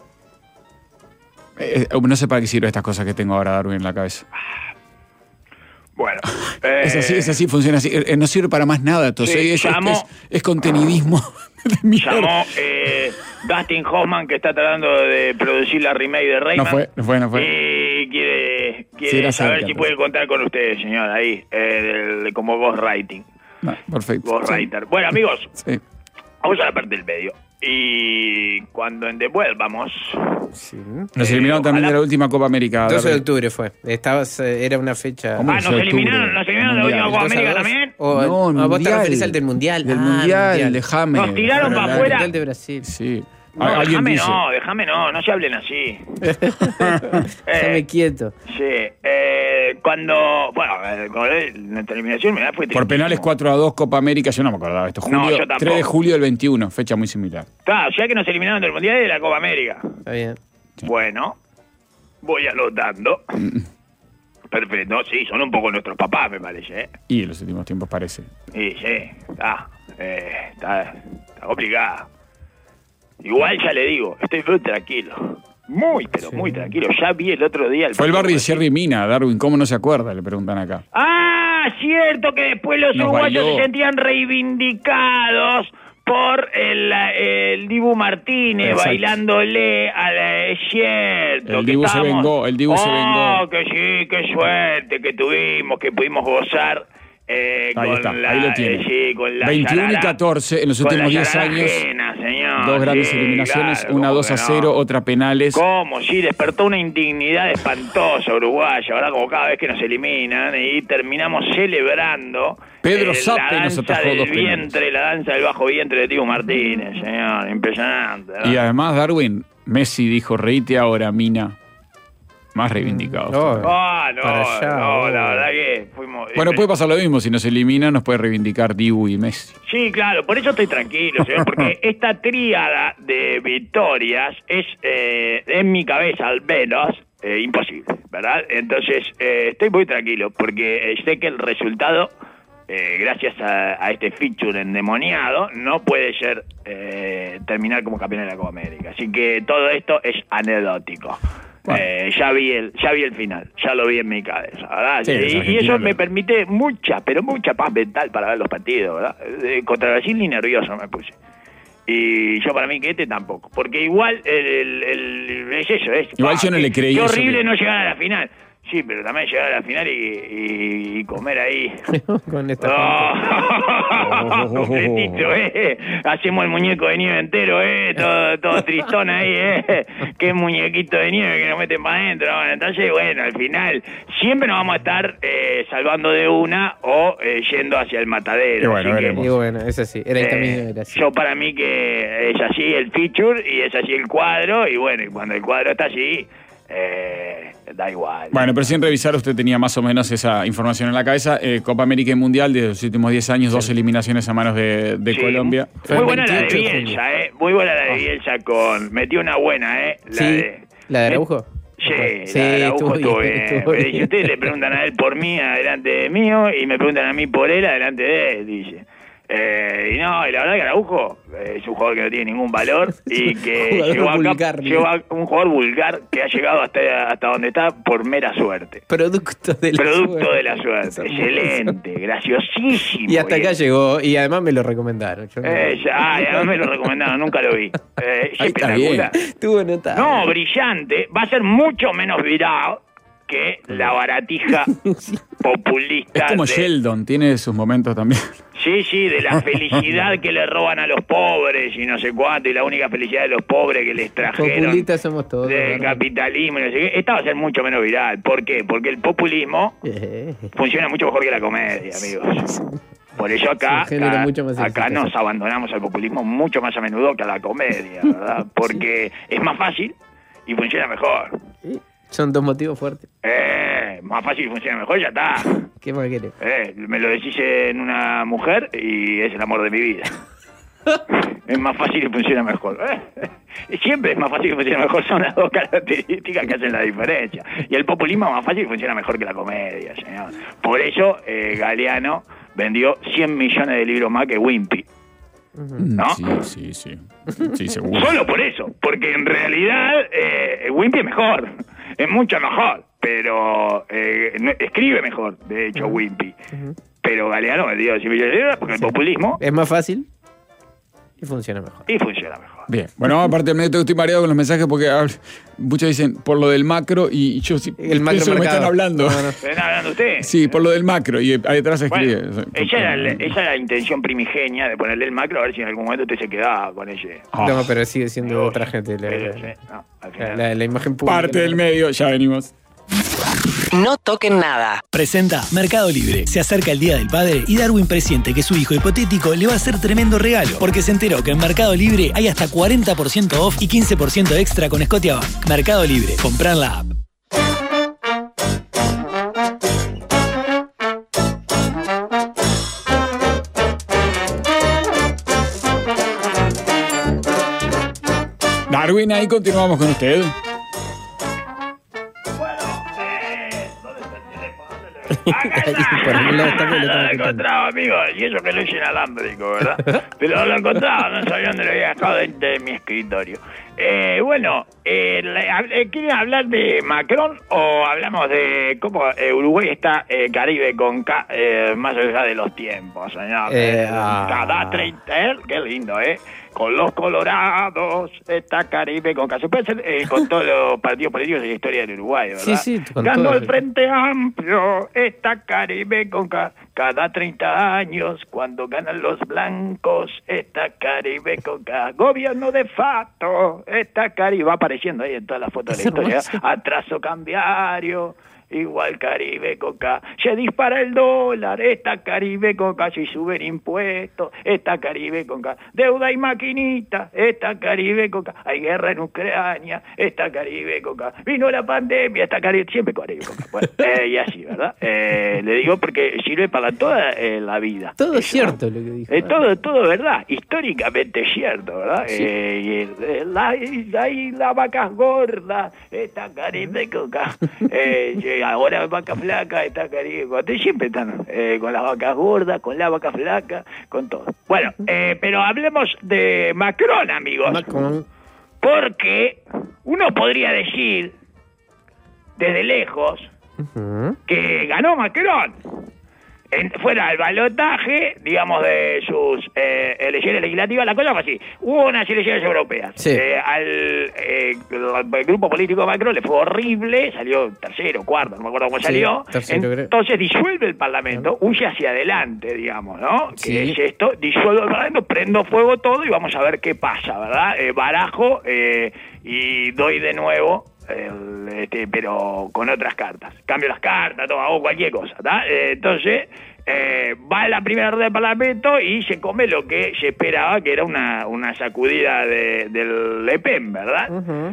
Speaker 2: No sé para qué sirven estas cosas que tengo ahora, Darwin, en la cabeza.
Speaker 3: Bueno.
Speaker 2: Es así, funciona así. No sirve para más nada. Entonces, es contenidismo.
Speaker 3: Llamó Dustin Hoffman, que está tratando de producir la remake de Rayman.
Speaker 2: No fue.
Speaker 3: Y quiere saber si puede contar con ustedes, señor, ahí, como ghostwriting.
Speaker 2: Perfecto.
Speaker 3: Ghostwriter. Bueno, amigos,
Speaker 5: Vamos a la parte del medio. Y cuando devuelvamos...
Speaker 4: Sí.
Speaker 2: Nos eliminaron también de la última Copa América.
Speaker 4: 12 de octubre fue. Era una fecha...
Speaker 5: ¿nos eliminaron de la última Copa América también?
Speaker 2: No,
Speaker 4: vos te referís al del Mundial.
Speaker 2: Del Mundial, déjame.
Speaker 5: Nos tiraron para afuera.
Speaker 4: El Mundial de Brasil.
Speaker 2: Sí.
Speaker 5: No, déjame no se hablen así.
Speaker 4: Déjame quieto.
Speaker 5: Sí, cuando, bueno, con nuestra eliminación me da fue
Speaker 2: por penales 4-2 Copa América, yo no me acordaba esto.
Speaker 5: No, yo tampoco.
Speaker 2: 3 de julio del 21, fecha muy similar.
Speaker 5: Claro, ya que nos eliminaron del Mundial y de la Copa América.
Speaker 4: Está bien.
Speaker 5: Sí. Bueno, voy anotando. Perfecto, sí, son un poco nuestros papás, me parece.
Speaker 2: Y en los últimos tiempos parece.
Speaker 5: Sí, está complicado. Igual ya le digo, estoy muy tranquilo. Muy tranquilo. Ya vi el otro día...
Speaker 2: Fue el barrio de Sierra Mina, Darwin. ¿Cómo no se acuerda? Le preguntan acá.
Speaker 5: Ah, cierto que después los uruguayos se sentían reivindicados por el Dibu Martínez. Exacto. Bailándole a cierto.
Speaker 2: El Dibu se vengó, se vengó.
Speaker 5: Que sí, qué suerte que tuvimos, que pudimos gozar.
Speaker 2: Ahí está, ahí lo tiene.
Speaker 5: Sí, con la
Speaker 2: 21 y 14 en los últimos 10 años.
Speaker 5: Señor,
Speaker 2: 2 grandes eliminaciones,
Speaker 5: claro,
Speaker 2: una 2-0, otra penales.
Speaker 5: ¿Cómo? Sí, despertó una indignidad espantosa uruguaya, ¿verdad? Como cada vez que nos eliminan y terminamos celebrando
Speaker 2: Pedro Sape nos atajó 2
Speaker 5: penales. La danza del bajo vientre de Dibu Martínez, señor. Impresionante, ¿verdad?
Speaker 2: Y además, Darwin, Messi dijo, reíte ahora, Mina. Más reivindicados.
Speaker 5: La verdad que fuimos...
Speaker 2: Bueno, puede pasar lo mismo. Si nos elimina, nos puede reivindicar Dibu y Messi.
Speaker 5: Sí, claro. Por eso estoy tranquilo, señor. Porque esta tríada de victorias es, en mi cabeza al menos, imposible, ¿verdad? Entonces, estoy muy tranquilo. Porque sé que el resultado gracias a este feature endemoniado, no puede ser terminar como campeón de la Copa América. Así que todo esto es anecdótico. Bueno. Ya vi el final, ya lo vi en mi cabeza, ¿verdad?
Speaker 2: Sí,
Speaker 5: y eso me permite mucha paz mental para ver los partidos, ¿verdad? Contra Brasil ni nervioso me puse. Y yo para mí que tampoco, porque igual es eso,
Speaker 2: igual yo no le creí.
Speaker 5: Qué horrible no llegar a la final. Sí, pero también llegar a la final y comer ahí.
Speaker 4: Con esta
Speaker 5: completito, hacemos el muñeco de nieve entero, todo tristón ahí, qué muñequito de nieve que nos meten para adentro. Bueno, entonces, bueno, al final siempre nos vamos a estar salvando de una o yendo hacia el matadero.
Speaker 2: Y
Speaker 4: bueno, es así, era el camino, era así.
Speaker 5: Yo para mí que es así el feature y es así el cuadro, y bueno, y cuando el cuadro está así, da igual.
Speaker 2: Bueno, pero sin revisar, usted tenía más o menos esa información en la cabeza. Copa América y Mundial de los últimos 10 años, 2 eliminaciones a manos de Colombia.
Speaker 5: Muy buena la de Bielsa, muy buena la de Bielsa metió una buena,
Speaker 4: ¿La de Araujo?
Speaker 5: Sí, la de Araujo estuvo bien. Si ustedes le preguntan a él por mí adelante mío y me preguntan a mí por él adelante de él, dice. Y la verdad que Araujo es un jugador que no tiene ningún valor y que llegó a un jugador vulgar que ha llegado hasta donde está por mera suerte.
Speaker 4: Producto de la suerte.
Speaker 5: Excelente, graciosísimo.
Speaker 4: Y hasta acá llegó, y además me lo recomendaron.
Speaker 5: Además me lo recomendaron, nunca lo vi. Espectacular.
Speaker 4: Estuvo notable.
Speaker 5: No, brillante. Va a ser mucho menos viral que la baratija populista.
Speaker 2: Es como Sheldon, tiene sus momentos también.
Speaker 5: Sí, de la felicidad que le roban a los pobres y no sé cuánto, y la única felicidad de los pobres que les trajeron.
Speaker 4: Populistas somos todos.
Speaker 5: Del capitalismo y no sé qué. Esta va a ser mucho menos viral. ¿Por qué? Porque el populismo funciona mucho mejor que la comedia, amigos. Por eso acá nos abandonamos al populismo mucho más a menudo que a la comedia, ¿verdad? Porque es más fácil y funciona mejor.
Speaker 4: Son dos motivos fuertes.
Speaker 5: Más fácil y funciona mejor, ya está.
Speaker 4: ¿Qué más querés?
Speaker 5: Me lo decís en una mujer y es el amor de mi vida. Es más fácil y funciona mejor. Siempre es más fácil y funciona mejor. Son las dos características que hacen la diferencia. Y el populismo es más fácil y funciona mejor que la comedia, señor. Por eso Galeano vendió 100 millones de libros más que Wimpy. ¿No?
Speaker 2: Sí, seguro.
Speaker 5: Solo por eso, porque en realidad Wimpy es mejor, es mucho mejor, pero escribe mejor, de hecho, Wimpy. Pero Galeano vendió 100 millones de libros porque el populismo
Speaker 4: es más fácil y funciona mejor.
Speaker 2: Bien, bueno, aparte de estoy mareado con los mensajes porque muchos dicen por lo del macro y yo
Speaker 4: el macro
Speaker 2: me están hablando.
Speaker 5: ¿Me están hablando ustedes?
Speaker 2: Sí, por lo del macro y ahí detrás escribe.
Speaker 5: Bueno, esa era la intención primigenia de ponerle el macro, a ver si en algún momento usted se quedaba con ese.
Speaker 4: No, pero sigue siendo de otra gente la imagen pública.
Speaker 2: Parte del medio, ya venimos.
Speaker 6: No toquen nada.
Speaker 7: Presenta Mercado Libre. Se acerca el Día del Padre y Darwin presiente que su hijo hipotético le va a hacer tremendo regalo, porque se enteró que en Mercado Libre hay hasta 40% off y 15% extra con Scotiabank. Mercado Libre. Comprar la app.
Speaker 2: Darwin, ahí continuamos con usted.
Speaker 5: Lo encontraba, amigo, y eso que lo hice inalámbrico, ¿verdad? Pero lo encontraba, no sabía dónde lo había dejado dentro de mi escritorio. ¿Quieren hablar de Macron o hablamos de cómo Uruguay está Caribe con K más allá de los tiempos, señor? Cada 30, qué lindo, con los colorados está Caribe con K. Se puede hacer con todos los partidos políticos de la historia del Uruguay, ¿verdad?
Speaker 4: Sí,
Speaker 5: ganó el Frente Amplio, está Caribe con K. Cada 30 años, cuando ganan los blancos, está Caribe con K. Gobierno de facto, está Caribe. Va apareciendo ahí en todas las fotos de la historia. Atraso cambiario, igual Caribe con K. Se dispara el dólar, está Caribe con K. Si suben impuestos, está Caribe con K. Deuda y maquinita, está Caribe con K. Hay guerra en Ucrania, está Caribe con K. Vino la pandemia, está Caribe, siempre Caribe con K. Bueno, y así, ¿verdad? Le digo porque sirve para para toda la vida.
Speaker 4: Todo es
Speaker 5: Eso,
Speaker 4: cierto lo que dijo.
Speaker 5: todo verdad, históricamente cierto, ¿verdad?
Speaker 4: Sí.
Speaker 5: Hay las vacas gordas, está Caribe Coca. Ahora vaca flaca, está Caribe Coca. Siempre están con las vacas gordas, con la vaca flaca, con todo. Bueno, pero hablemos de Macron, amigos.
Speaker 4: Macron.
Speaker 5: Porque uno podría decir, desde lejos, que ganó Macron. Fuera del balotaje, digamos, de sus elecciones legislativas, la cosa fue así. Hubo unas elecciones europeas.
Speaker 4: Sí.
Speaker 5: Al grupo político de Macron le fue horrible, salió tercero, cuarto, no me acuerdo cómo
Speaker 4: Sí,
Speaker 5: salió.
Speaker 4: tercero, creo.
Speaker 5: Entonces disuelve el Parlamento, huye hacia adelante, digamos, ¿no?
Speaker 4: Sí.
Speaker 5: Que es esto, disuelvo el Parlamento, prendo fuego todo y vamos a ver qué pasa, ¿verdad? Barajo y doy de nuevo. Pero con otras cartas. Cambio las cartas, hago cualquier cosa, ¿tá? Entonces, va a la primera rueda del Parlamento y se come lo que se esperaba, que era una sacudida del Le Pen, ¿verdad?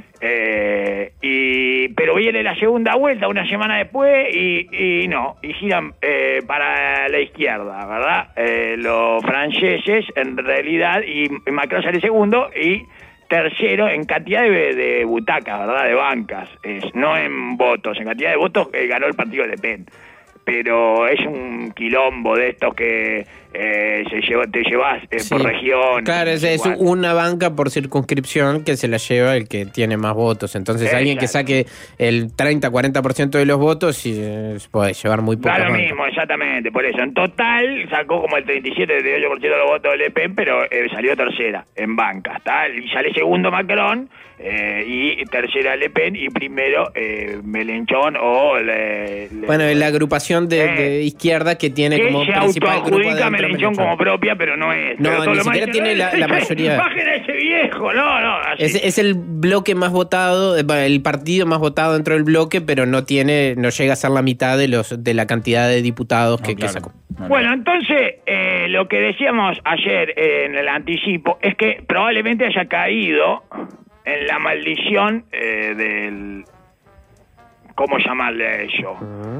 Speaker 5: Pero viene la segunda vuelta una semana después y giran para la izquierda, ¿verdad? Los franceses, en realidad, y Macron sale segundo y tercero en cantidad de butacas, ¿verdad? De bancas, no en votos. En cantidad de votos ganó el partido de Le Pen. Pero es un quilombo de estos que te llevas por región.
Speaker 4: Claro, es una banca por circunscripción que se la lleva el que tiene más votos. Entonces alguien que saque el 30-40% de los votos puede llevar muy poco.
Speaker 5: Da lo mismo, exactamente, por eso. En total sacó como el 37-38% de los votos de Le Pen, pero salió tercera en bancas, ¿tal? Y sale segundo Macron, y tercera Le Pen, y primero Mélenchon o...
Speaker 4: Bueno, la agrupación de izquierda que tiene como principal grupo
Speaker 5: adentro Mélenchon como propia, pero no es.
Speaker 4: No, ni siquiera tiene la mayoría.
Speaker 5: Bajen a ese viejo, no. Así.
Speaker 4: Es el bloque más votado, el partido más votado dentro del bloque, pero no llega a ser la mitad de la cantidad de diputados que sacó.
Speaker 5: Bueno, entonces, lo que decíamos ayer en el anticipo es que probablemente haya caído en la maldición del... ¿Cómo llamarle a ello?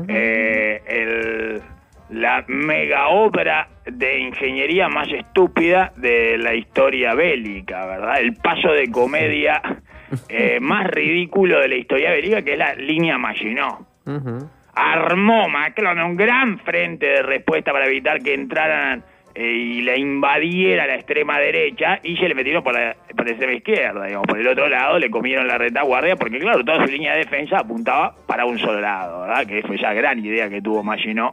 Speaker 5: La mega obra de ingeniería más estúpida de la historia bélica, ¿verdad? El paso de comedia más ridículo de la historia bélica, que es la línea Maginot. Armó Macron un gran frente de respuesta para evitar que entraran y la invadiera la extrema derecha, y se le metieron por la extrema izquierda, digamos. Por el otro lado le comieron la retaguardia, porque claro, toda su línea de defensa apuntaba para un solo lado, ¿verdad? Que fue esa gran idea que tuvo Maginot.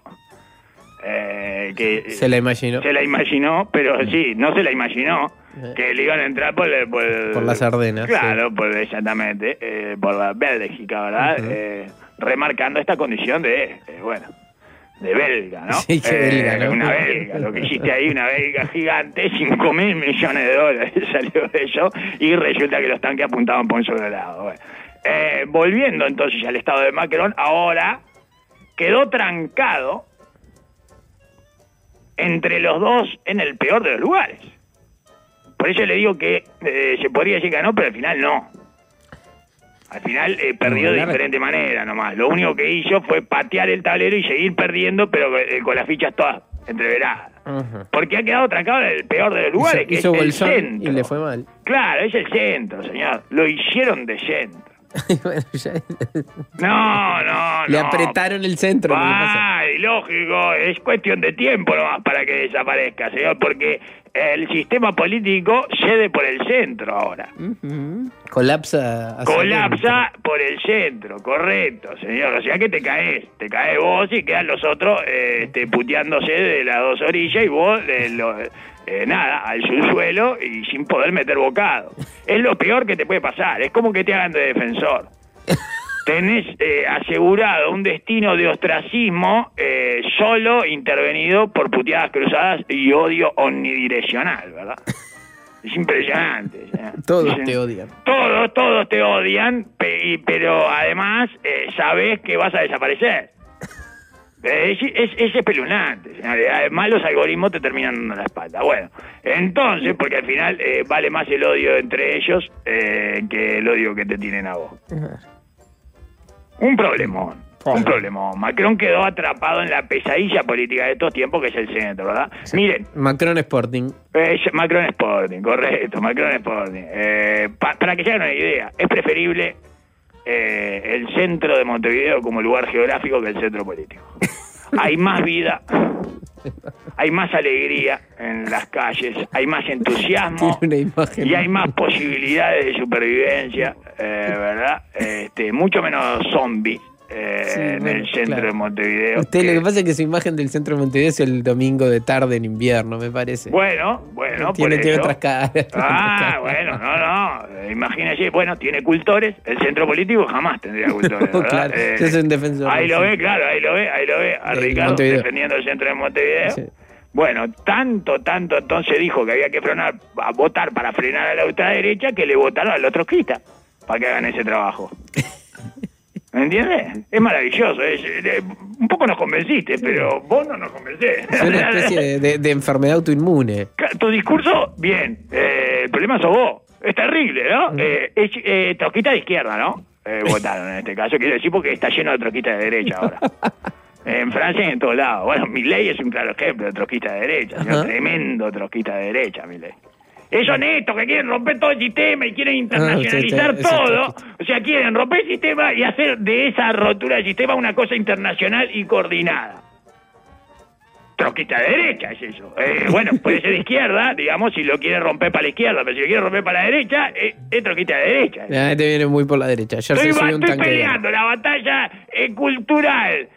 Speaker 4: Se la imaginó,
Speaker 5: pero sí, no se la imaginó que le iban a entrar por
Speaker 4: las Ardenas.
Speaker 5: Claro, sí. Exactamente, por la Bélgica, ¿verdad? Remarcando esta condición de belga, ¿no?
Speaker 4: Sí, que belga, ¿no?
Speaker 5: Una belga, lo que hiciste ahí, una belga gigante, $5.000 millones salió de eso, y resulta que los tanques apuntaban por un solo lado. Bueno. Volviendo entonces al estado de Macron, ahora quedó trancado entre los dos en el peor de los lugares. Por eso le digo que se podría decir que ganó, pero al final no. Al final perdió de diferente manera nomás. Lo único que hizo fue patear el tablero y seguir perdiendo, pero con las fichas todas entreveradas. Porque ha quedado trancado en el peor de los lugares, que es el centro.
Speaker 4: Y le fue mal.
Speaker 5: Claro, es el centro, señor. Lo hicieron de centro.
Speaker 4: Bueno, ya...
Speaker 5: No.
Speaker 4: Le apretaron el centro.
Speaker 5: Ay, lógico, es cuestión de tiempo nomás para que desaparezca, señor, porque el sistema político cede por el centro ahora.
Speaker 4: Colapsa
Speaker 5: por el centro, correcto, señor. O sea que te caes vos y quedan los otros puteándose de las dos orillas, y vos al subsuelo y sin poder meter bocado. Es lo peor que te puede pasar. Es como que te hagan de defensor. Tenés asegurado un destino de ostracismo solo intervenido por puteadas cruzadas y odio omnidireccional, ¿verdad? Es impresionante.
Speaker 4: Todos te odian.
Speaker 5: Todos te odian, pero además sabés que vas a desaparecer. Es espeluznante. Además los algoritmos te terminan dando la espalda. Bueno, entonces, porque al final vale más el odio entre ellos que el odio que te tienen a vos. Un problemón.
Speaker 3: Un problema. Macron quedó atrapado en la pesadilla política de estos tiempos, que es el centro, ¿verdad?
Speaker 4: Sí.
Speaker 3: Miren.
Speaker 4: Macron Sporting.
Speaker 3: Macron Sporting, correcto, Macron Sporting. Para que se hagan una idea, es preferible el centro de Montevideo como lugar geográfico que el centro político. Hay más vida, hay más alegría en las calles, hay más entusiasmo y hay más posibilidades de supervivencia, ¿verdad? Mucho menos zombies. En el centro de Montevideo.
Speaker 4: Lo que pasa es que su imagen del centro de Montevideo es el domingo de tarde en invierno, me parece.
Speaker 3: Bueno,
Speaker 4: tiene otras caras.
Speaker 3: Bueno, no. Imagínese, bueno, tiene cultores. El centro político jamás tendría cultores, ¿verdad?
Speaker 4: Claro, yo soy un defensor.
Speaker 3: Ahí lo ve, claro, ahí lo ve. A Ricardo
Speaker 4: Montevideo.
Speaker 3: defendiendo el centro de Montevideo.
Speaker 4: Sí.
Speaker 3: Bueno, tanto, entonces dijo que había que votar para frenar a la ultraderecha, que le votaron a los trotskistas para que hagan ese trabajo. ¿Me entiendes? Es maravilloso. Un poco nos convenciste, pero vos no nos convencés.
Speaker 4: Es una especie de enfermedad autoinmune.
Speaker 3: Tu discurso, bien. El problema sos vos. Es terrible, ¿no? Trotskista de izquierda, ¿no? Votaron en este caso. Quiero decir porque está lleno de trotskistas de derecha ahora. En Francia y en todos lados. Bueno, Milei es un claro ejemplo de trotskista de derecha. Tremendo trotskista de derecha, Milei. Es honesto, que quieren romper todo el sistema y quieren internacionalizar todo. O sea, quieren romper el sistema y hacer de esa rotura del sistema una cosa internacional y coordinada. Trotskista de derecha es eso. Bueno, puede ser de izquierda, digamos, si lo quieren romper para la izquierda, pero si lo quieren romper para la derecha, es trotskista de derecha.
Speaker 4: Te viene muy por la derecha.
Speaker 3: Estoy peleando la batalla cultural.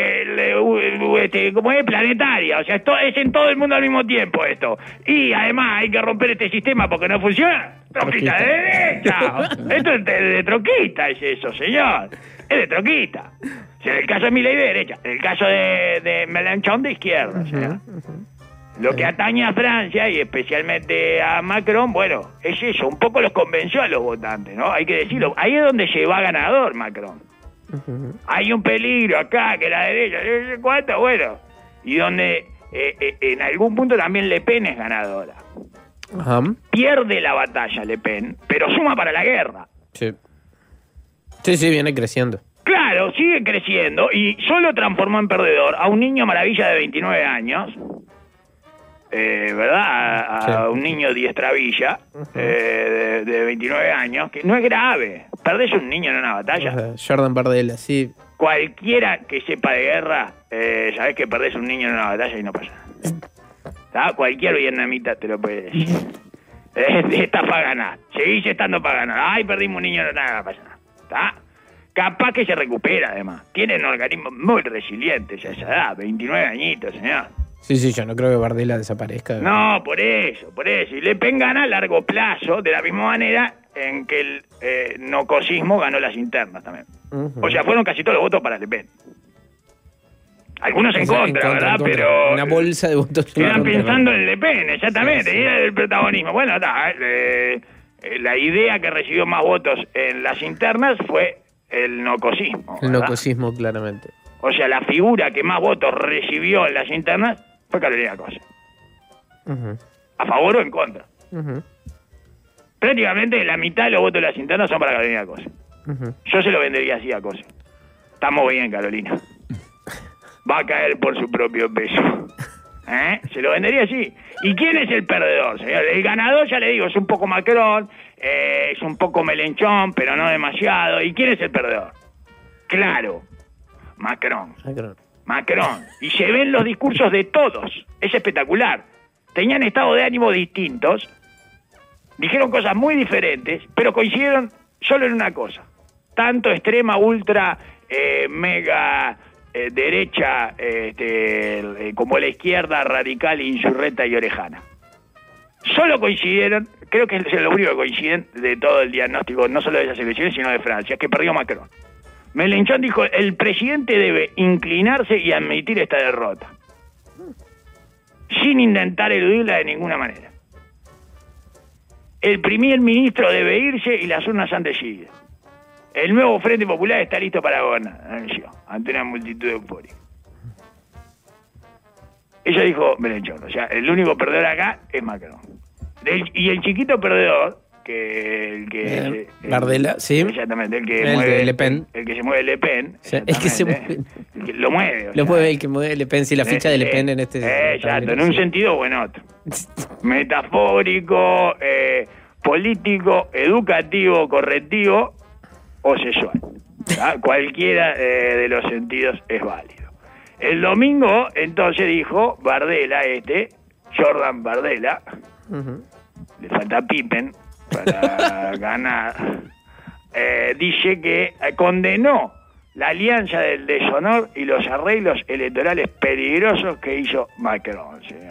Speaker 3: Como es planetaria, o sea, esto es en todo el mundo al mismo tiempo esto. Y además hay que romper este sistema porque no funciona. Trotskista de derecha. Esto es de trotskista, es eso, señor. Es de trotskista. O sea, en el caso de Milei de derecha, en el caso de Mélenchon de izquierda, señor. Lo que atañe a Francia y especialmente a Macron, bueno, es eso, un poco los convenció a los votantes, ¿no? Hay que decirlo. Ahí es donde se va ganador Macron. Hay un peligro acá que la derecha, no sé cuánto, bueno, y donde en algún punto también Le Pen es ganadora.
Speaker 4: Ajá.
Speaker 3: Pierde la batalla Le Pen, pero suma para la guerra.
Speaker 4: Sí, viene creciendo.
Speaker 3: Claro, sigue creciendo y solo transformó en perdedor a un niño maravilla de 29 años, ¿verdad? A un niño diestravilla de 29 años, que no es grave. Perdés un niño en una batalla.
Speaker 4: Jordan Bardella, sí.
Speaker 3: Cualquiera que sepa de guerra, sabés que perdés un niño en una batalla y no pasa nada. Cualquier vietnamita te lo puede decir. Estás para ganar. Seguís estando para ganar. Ay, perdimos un niño, no pasa nada. ¿Está? Capaz que se recupera, además. Tienen organismos muy resilientes a esa edad. 29 añitos, señor.
Speaker 4: Sí, yo no creo que Bardella desaparezca.
Speaker 3: No, por eso. Y Le Pen gana a largo plazo, de la misma manera en que el nocosismo ganó las internas también. O sea, fueron casi todos los votos para Le Pen. Algunos en contra, ¿verdad? Pero
Speaker 4: una bolsa de votos.
Speaker 3: Quedan pensando en Le Pen, exactamente, y el protagonismo. Bueno, la idea que recibió más votos en las internas fue el nocosismo.
Speaker 4: El nocosismo, claramente.
Speaker 3: O sea, la figura que más votos recibió en las internas fue Carolina Cose. ¿A favor o en contra? Prácticamente la mitad de los votos de las internas son para Carolina Cose. Yo se lo vendería así a Cose. Estamos bien, Carolina. Va a caer por su propio peso. Se lo vendería así. ¿Y quién es el perdedor, señor? El ganador, ya le digo, es un poco Macron, es un poco Mélenchon, pero no demasiado. ¿Y quién es el perdedor? Claro, Macron. Y se ven los discursos de todos. Es espectacular. Tenían estado de ánimo distintos, dijeron cosas muy diferentes, pero coincidieron solo en una cosa. Tanto extrema, ultra, mega derecha, como la izquierda radical, insurrecta y orejana. Solo coincidieron, creo que es lo único que coinciden de todo el diagnóstico, no solo de esas elecciones, sino de Francia, que perdió Macron. Mélenchon dijo, el presidente debe inclinarse y admitir esta derrota, sin intentar eludirla de ninguna manera. El primer ministro debe irse y las urnas han decidido. El nuevo Frente Popular está listo para gobernar, anunció, ante una multitud eufórica. Eso dijo Mélenchon, o sea, el único perdedor acá es Macron. Y el chiquito perdedor,
Speaker 4: Bardella, sí.
Speaker 3: Exactamente, el que
Speaker 4: El
Speaker 3: mueve
Speaker 4: de Le Pen.
Speaker 3: El que se mueve Le Pen.
Speaker 4: Sí, el que se mueve.
Speaker 3: El que lo mueve.
Speaker 4: Lo mueve el que mueve Le Pen, sí, la ficha de Le Pen en este.
Speaker 3: Exacto, en un sentido o en otro. Metafórico, político, educativo, correctivo o sexual. Cualquiera de los sentidos es válido. El domingo, entonces, dijo Bardella, Jordan Bardella, le falta Pippen para ganar, dice que condenó la alianza del deshonor y los arreglos electorales peligrosos que hizo Macron, señor.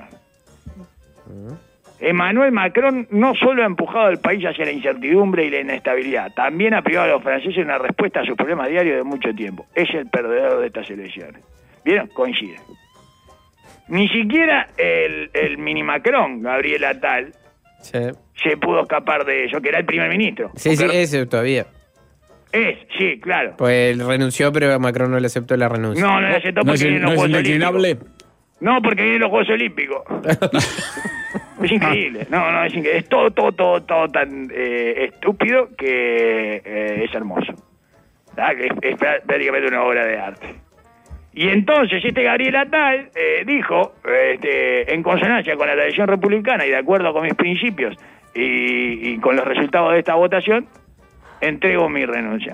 Speaker 3: Emmanuel Macron no solo ha empujado al país hacia la incertidumbre y la inestabilidad, también ha privado a los franceses de una respuesta a sus problemas diarios de mucho tiempo. Es el perdedor de estas elecciones. ¿Vieron? Coinciden. Ni siquiera el mini Macron, Gabriel Attal, se pudo escapar de eso, que era el primer ministro.
Speaker 4: Sí, ese todavía.
Speaker 3: Sí, claro.
Speaker 4: Pues él renunció, pero Macron no le aceptó la renuncia.
Speaker 3: No le aceptó porque vienen los Juegos Olímpicos. No, porque vienen los Juegos Olímpicos. Es increíble. No, es increíble. Es todo tan estúpido que es hermoso. Es prácticamente una obra de arte. Y entonces Gabriel Attal dijo, en consonancia con la tradición republicana y de acuerdo con mis principios y con los resultados de esta votación, entrego mi renuncia.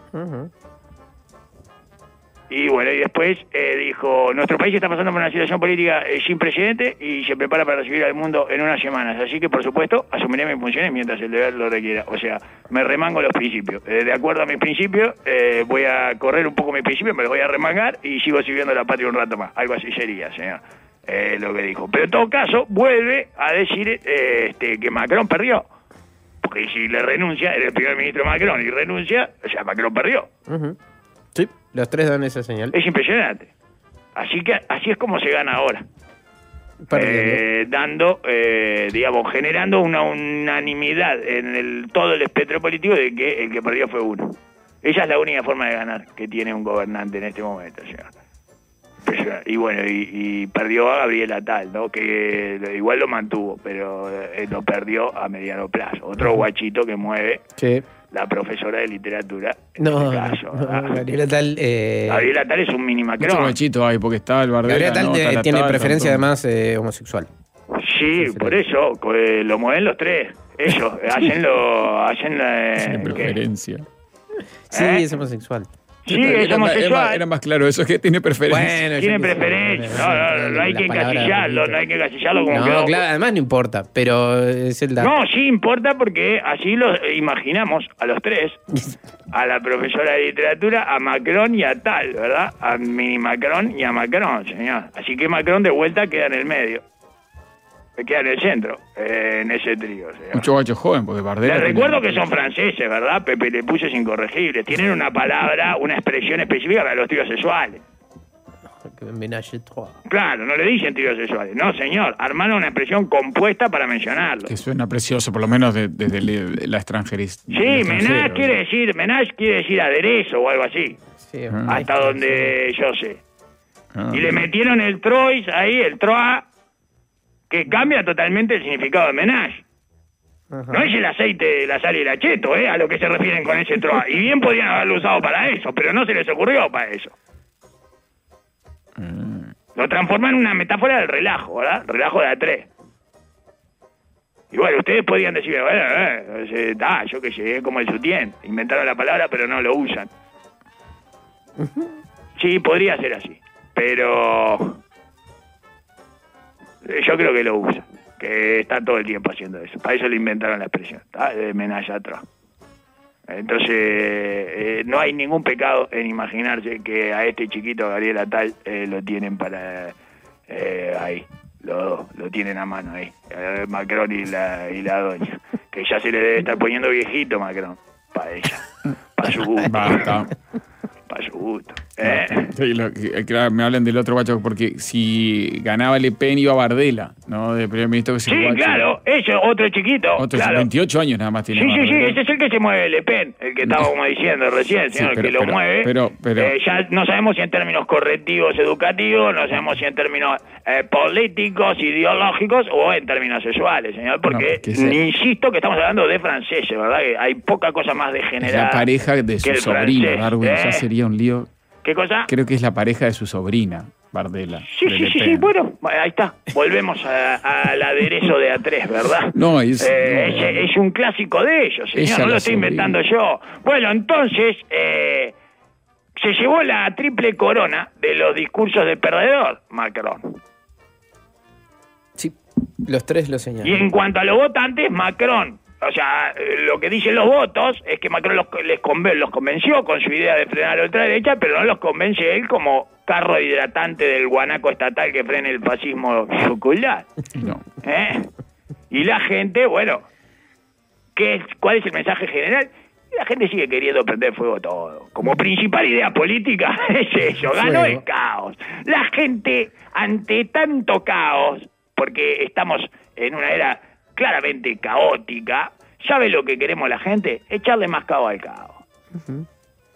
Speaker 3: Y bueno, y después dijo, nuestro país está pasando por una situación política sin precedente y se prepara para recibir al mundo en unas semanas. Así que, por supuesto, asumiré mis funciones mientras el deber lo requiera. O sea, me remango los principios. De acuerdo a mis principios, voy a correr un poco mis principios, me los voy a remangar y sigo sirviendo a la patria un rato más. Algo así sería, señor, lo que dijo. Pero en todo caso, vuelve a decir que Macron perdió. Porque si le renuncia, era el primer ministro Macron y renuncia, o sea, Macron perdió.
Speaker 4: Sí, los tres dan esa señal.
Speaker 3: Es impresionante. Así es como se gana ahora. Generando una unanimidad en todo el espectro político de que el que perdió fue uno. Esa es la única forma de ganar que tiene un gobernante en este momento, señor. Y bueno, y perdió a Gabriel Attal, ¿no? Que igual lo mantuvo, pero lo perdió a mediano plazo. Otro guachito que mueve. Sí. La profesora de literatura.
Speaker 4: Gabriel Attal.
Speaker 3: Gabriel Attal es un mini Macron.
Speaker 2: Mucho machito hay, porque está el Bardella.
Speaker 4: Gabriel Attal tiene preferencia además homosexual.
Speaker 3: Sí, por eso lo mueven los tres. Ellos hacen
Speaker 2: tiene preferencia.
Speaker 4: Sí, es homosexual.
Speaker 3: Sí, es homosexual.
Speaker 2: Era más claro eso, que tiene preferencia.
Speaker 3: Bueno, tiene preferencia. No hay que encasillarlo. Como
Speaker 4: no, claro, además no importa, pero es el dato.
Speaker 3: No, sí importa porque así los imaginamos a los tres. A la profesora de literatura, a Macron y a Tal, ¿verdad? A mini Macron y a Macron, señor. Así que Macron de vuelta queda en el medio. Queda en el centro, en ese trío.
Speaker 2: Mucho guacho joven, porque Bardella...
Speaker 3: Les recuerdo que son franceses, ¿verdad? Pepe Le Pew es incorregible. Tienen una palabra, una expresión específica para los tríos sexuales. Claro, no le dicen tríos sexuales. No, señor. Armaron una expresión compuesta para mencionarlo.
Speaker 2: Que suena precioso, por lo menos desde la extranjería.
Speaker 3: Sí, menage quiere decir aderezo o algo así. Sí, hasta donde yo sé. Y le metieron el trois ahí, el trois, que cambia totalmente el significado de menage. No es el aceite, la sal y el acheto, a lo que se refieren con ese trois. Y bien podrían haberlo usado para eso, pero no se les ocurrió para eso. Lo transforman en una metáfora del relajo, ¿verdad? Relajo de A3. Y bueno, ustedes podrían decir, yo qué sé, es como el sutién. Inventaron la palabra, pero no lo usan. Sí, podría ser así. Pero yo creo que lo usan. Que está todo el tiempo haciendo eso. Para eso le inventaron la expresión, de menage à trois. Entonces, no hay ningún pecado en imaginarse que a este chiquito Gabriel Attal lo tienen para ahí. Lo tienen a mano ahí. Macron y la doña. Que ya se le debe estar poniendo viejito Macron. Para ella. Para su gusto. Para su gusto.
Speaker 2: Sí, claro, me hablan del otro guacho, porque si ganaba Le Pen iba Bardella, ¿no? De primer ministro que se
Speaker 5: Sí, claro, eso, otro chiquito.
Speaker 2: Otro,
Speaker 5: claro.
Speaker 2: 28 años nada más tiene.
Speaker 5: Sí, ese es el que se mueve Le Pen, el que estaba como diciendo recién, señor,
Speaker 2: Sí, pero,
Speaker 5: que lo mueve.
Speaker 2: Pero
Speaker 5: ya no sabemos si en términos correctivos educativos, no sabemos si en términos políticos, ideológicos o en términos sexuales, señor, porque insisto que estamos hablando de franceses, ¿verdad? Que hay poca cosa más degenerada.
Speaker 2: La pareja de su sobrino, Darwin, ya sería un lío.
Speaker 5: ¿Qué cosa?
Speaker 2: Creo que es la pareja de su sobrina, Bardella.
Speaker 5: Sí, bueno, ahí está. Volvemos al aderezo de A3, ¿verdad?
Speaker 2: No,
Speaker 5: es un clásico de ellos, señor, no lo estoy inventando yo. Bueno, entonces, se llevó la triple corona de los discursos de perdedor, Macron.
Speaker 4: Sí, los tres lo señalan.
Speaker 5: Y en cuanto a los votantes, Macron, o sea, lo que dicen los votos es que Macron los convenció con su idea de frenar a la ultraderecha, pero no los convence él como carro hidratante del guanaco estatal que frene el fascismo secular.
Speaker 2: No.
Speaker 5: Y la gente, bueno, ¿cuál es el mensaje general? La gente sigue queriendo prender fuego todo. Como principal idea política es eso, ganó el caos. La gente, ante tanto caos, porque estamos en una era claramente caótica, ¿sabe lo que queremos la gente? Echarle más caos al caos. Uh-huh.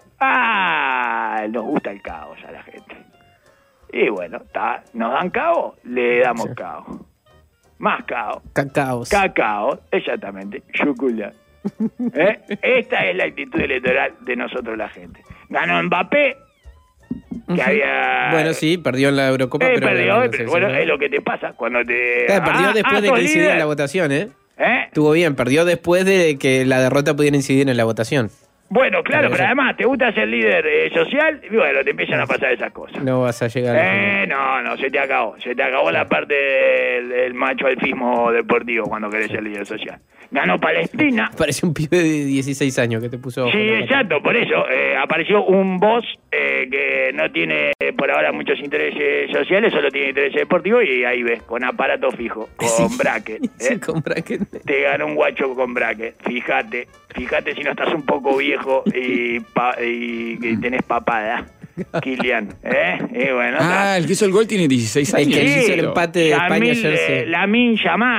Speaker 5: Nos gusta el caos a la gente. Y bueno, nos dan caos, le damos caos. Más caos. Cacao, exactamente. Chocolate. Esta es la actitud electoral de nosotros la gente. Ganó Mbappé, que había...
Speaker 4: Bueno, sí, perdió en la Eurocopa, pero
Speaker 5: bueno, es lo que te pasa cuando te...
Speaker 4: perdió después de que incidiera en la votación, Estuvo bien, perdió después de que la derrota pudiera incidir en la votación.
Speaker 5: Bueno, claro, pero además te gusta ser líder social y bueno, te empiezan a pasar esas cosas.
Speaker 4: No vas a llegar a...
Speaker 5: No, se te acabó la parte del macho alfismo deportivo cuando querés ser líder social. Ganó Palestina.
Speaker 4: Parece un pibe de 16 años que te puso...
Speaker 5: Sí, exacto, por eso apareció un boss que no tiene por ahora muchos intereses sociales, solo tiene intereses deportivos y ahí ves, con aparato fijo, con bracket.
Speaker 4: Sí, con bracket.
Speaker 5: Te ganó un guacho con bracket, fíjate si no estás un poco viejo y tenés papada. Kylian, y bueno,
Speaker 2: el que hizo el gol tiene 16 años.
Speaker 4: El que hizo el empate de España ayer.
Speaker 5: Lamine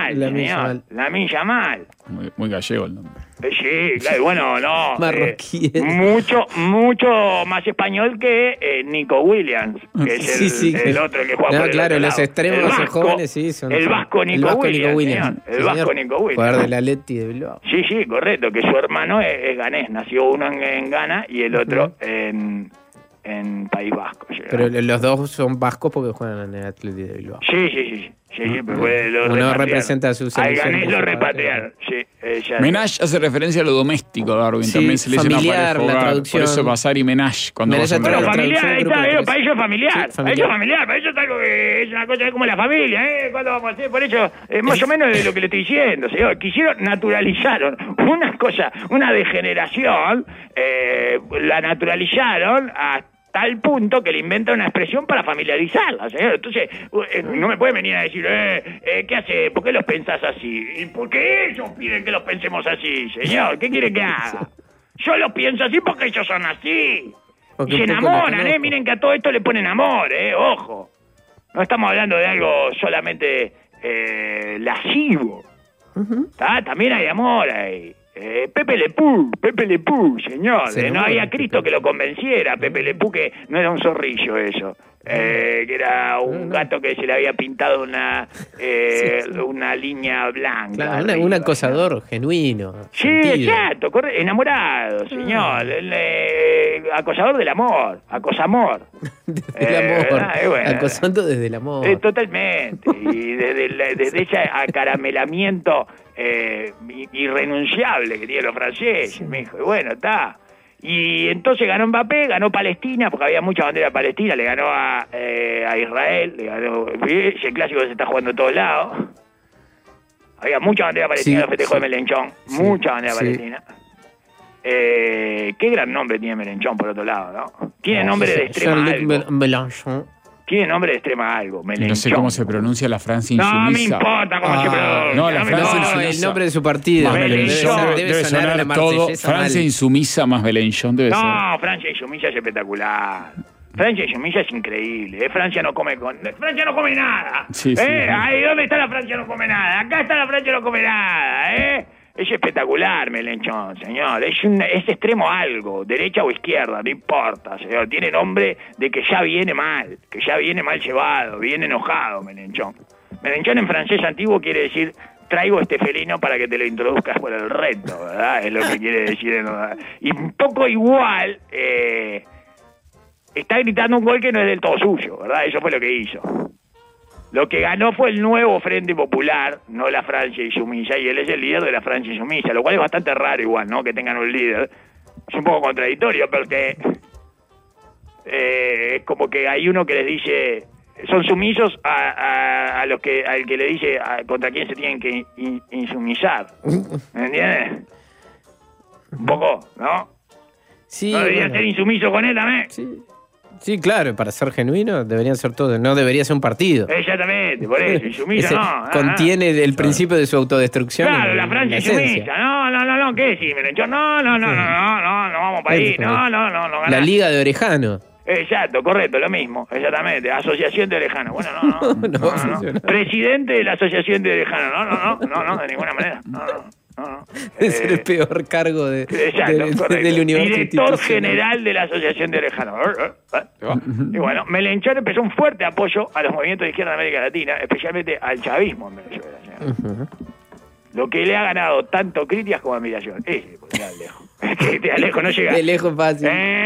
Speaker 5: Yamal.
Speaker 2: Muy gallego el nombre.
Speaker 5: Sí, claro, bueno, no.
Speaker 4: Marroquí.
Speaker 5: Mucho más español que Nico Williams, que es el otro que juega por el
Speaker 4: claro,
Speaker 5: otro
Speaker 4: los
Speaker 5: lado.
Speaker 4: extremos jóvenes, sí, son
Speaker 5: el vasco Nico Williams. El vasco Nico Williams.
Speaker 4: Jugador del Atleti de Bilbao.
Speaker 5: Sí, correcto, que su hermano es ganés. Nació uno en Ghana y el otro en País Vasco.
Speaker 4: Pero los dos son vascos porque juegan en el Atleti de Bilbao.
Speaker 5: Sí, pero
Speaker 4: uno representa a su selección.
Speaker 5: Al ganés lo repatriaron, sí.
Speaker 2: Menage hace referencia a lo doméstico, Darwin.
Speaker 4: Sí,
Speaker 2: también se le dice
Speaker 4: familiar,
Speaker 2: una pareja
Speaker 4: la traducción.
Speaker 2: Por eso pasar y menage cuando vas a
Speaker 5: pero familiar, ahí está, para ellos es familiar.
Speaker 4: Sí,
Speaker 5: para ellos es algo que es una cosa como la familia, ¿Cuándo vamos a hacer? Por eso, más o menos de lo que le estoy diciendo, señor. Naturalizaron una degeneración, la naturalizaron hasta tal punto que le inventan una expresión para familiarizarla, señor. Entonces, no me pueden venir a decir, ¿qué hace? ¿Por qué los pensás así? ¿Y por qué ellos piden que los pensemos así, señor? ¿Qué quiere que haga? Yo los pienso así porque ellos son así. Y se enamoran, Miren que a todo esto le ponen amor, ojo. No estamos hablando de algo solamente lascivo. También hay amor ahí. Pepe Le Pew, señor. No había Cristo que lo convenciera. Pepe Le Pew, que no era un zorrillo eso. Que era un gato que se le había pintado una línea blanca.
Speaker 4: Claro, un acosador genuino.
Speaker 5: Sí, exacto, enamorado, señor. Acosador del amor, acosamor.
Speaker 4: Del amor, bueno, acosando desde el amor.
Speaker 5: Totalmente. Y desde ese acaramelamiento irrenunciable que tienen los franceses, me dijo. Y bueno, está. Y entonces ganó Mbappé, ganó Palestina, porque había mucha bandera palestina, le ganó a Israel, le ganó, ese clásico se está jugando en todos lados. Había mucha bandera palestina, lo festejó de Melenchón, mucha bandera palestina. Qué gran nombre tiene Melenchón por otro lado, ¿no? Tiene nombre de extrema algo.
Speaker 4: Melenchón.
Speaker 5: Tiene nombre de extrema algo, Melenchón.
Speaker 2: No sé cómo se pronuncia la Francia insumisa.
Speaker 5: No me importa cómo se pronuncia.
Speaker 2: No, la Francia insumisa.
Speaker 4: El nombre de su partido.
Speaker 2: Debe sonar todo. Francia insumisa más Melenchón debe ser.
Speaker 5: No, Francia insumisa es espectacular.
Speaker 3: Francia y Sumilla es increíble. Francia no come nada.
Speaker 2: Sí, sí.
Speaker 3: Ahí, ¿dónde está la Francia no come nada? Acá está la Francia no come nada, Es espectacular, Melenchón, señor. Es extremo algo, derecha o izquierda, no importa, señor. Tiene nombre de que ya viene mal llevado, viene enojado, Melenchón. Melenchón en francés antiguo quiere decir: traigo este felino para que te lo introduzcas por el recto, ¿verdad? Es lo que quiere decir. Y un poco igual, está gritando un gol que no es del todo suyo, ¿verdad? Eso fue lo que hizo. Lo que ganó fue el nuevo Frente Popular, no la Francia Insumisa, y él es el líder de la Francia Insumisa, lo cual es bastante raro igual, ¿no? Que tengan un líder. Es un poco contradictorio, porque es como que hay uno que les dice, son sumisos a los que, al que le dice contra quién se tienen que insumisar. ¿Me entiendes? Un poco, ¿no?
Speaker 4: Sí,
Speaker 3: ¿No debería ser insumiso con él también?
Speaker 4: Sí, claro, para ser genuino deberían ser todos, no debería ser un partido.
Speaker 3: Exactamente, por eso, insumiso
Speaker 4: contiene el principio de su autodestrucción.
Speaker 3: Claro, la Francia insumisa. No, ¿qué decís, Melenchón? No, vamos para ahí, no.
Speaker 4: La Liga de Orejano.
Speaker 3: Exacto, correcto, lo mismo, exactamente. Asociación de Orejanos. Bueno, no. Presidente de la Asociación de Orejanos. No, de ninguna manera. No.
Speaker 4: Es el peor cargo del universo.
Speaker 3: Director general de la Asociación de Orejanos. Y bueno, Melenchón empezó un fuerte apoyo a los movimientos de izquierda de América Latina, especialmente al chavismo en Venezuela. Lo que le ha ganado tanto críticas como admiración. Porque de lejos. De lejos no llega.
Speaker 4: De lejos fácil.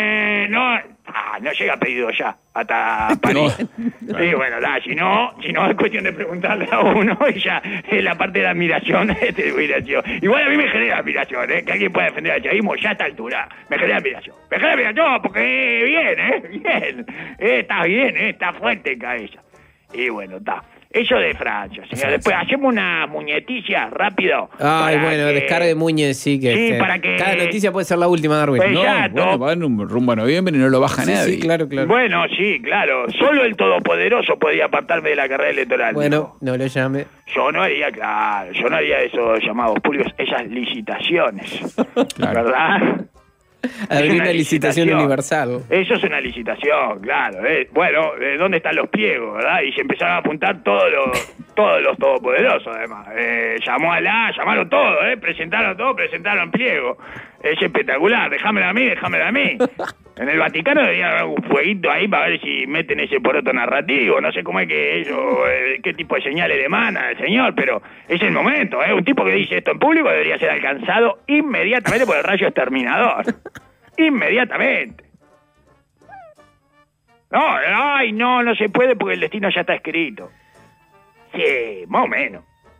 Speaker 3: No llega pedido ya hasta París. Sí, bueno, si no es cuestión de preguntarle a uno y ya la parte de la admiración es de admiración. Igual a mí me genera admiración, que alguien pueda defender al chavismo ya a esta altura. Me genera admiración porque bien. Está bien, está fuerte en cabeza. Y bueno, está. Eso de Francia, señor. Después hacemos una muñeticia rápido.
Speaker 4: Ay, bueno, descargue Muñe, sí,
Speaker 3: para que
Speaker 4: cada noticia puede ser la última, Darwin.
Speaker 2: Bueno, va en un rumbo a noviembre y no lo baja nadie.
Speaker 4: Sí, claro.
Speaker 3: Bueno, sí, claro. Solo el Todopoderoso podía apartarme de la carrera electoral.
Speaker 4: Bueno, no lo llame.
Speaker 3: Yo no haría esos llamados públicos, esas licitaciones.
Speaker 2: Claro.
Speaker 3: ¿Verdad?
Speaker 4: Abrir una licitación universal.
Speaker 3: Eso es una licitación, claro. Bueno, ¿dónde están los pliegos, verdad? Y se empezaron a apuntar todos los todopoderosos, además. Llamaron todos, presentaron pliego. Es espectacular, déjamelo a mí. En el Vaticano debería haber un fueguito ahí para ver si meten ese poroto narrativo. No sé cómo es que ellos, qué tipo de señales le emana el señor, pero es el momento, Un tipo que dice esto en público debería ser alcanzado inmediatamente por el rayo exterminador. Inmediatamente. No se puede porque el destino ya está escrito. Sí, más o menos.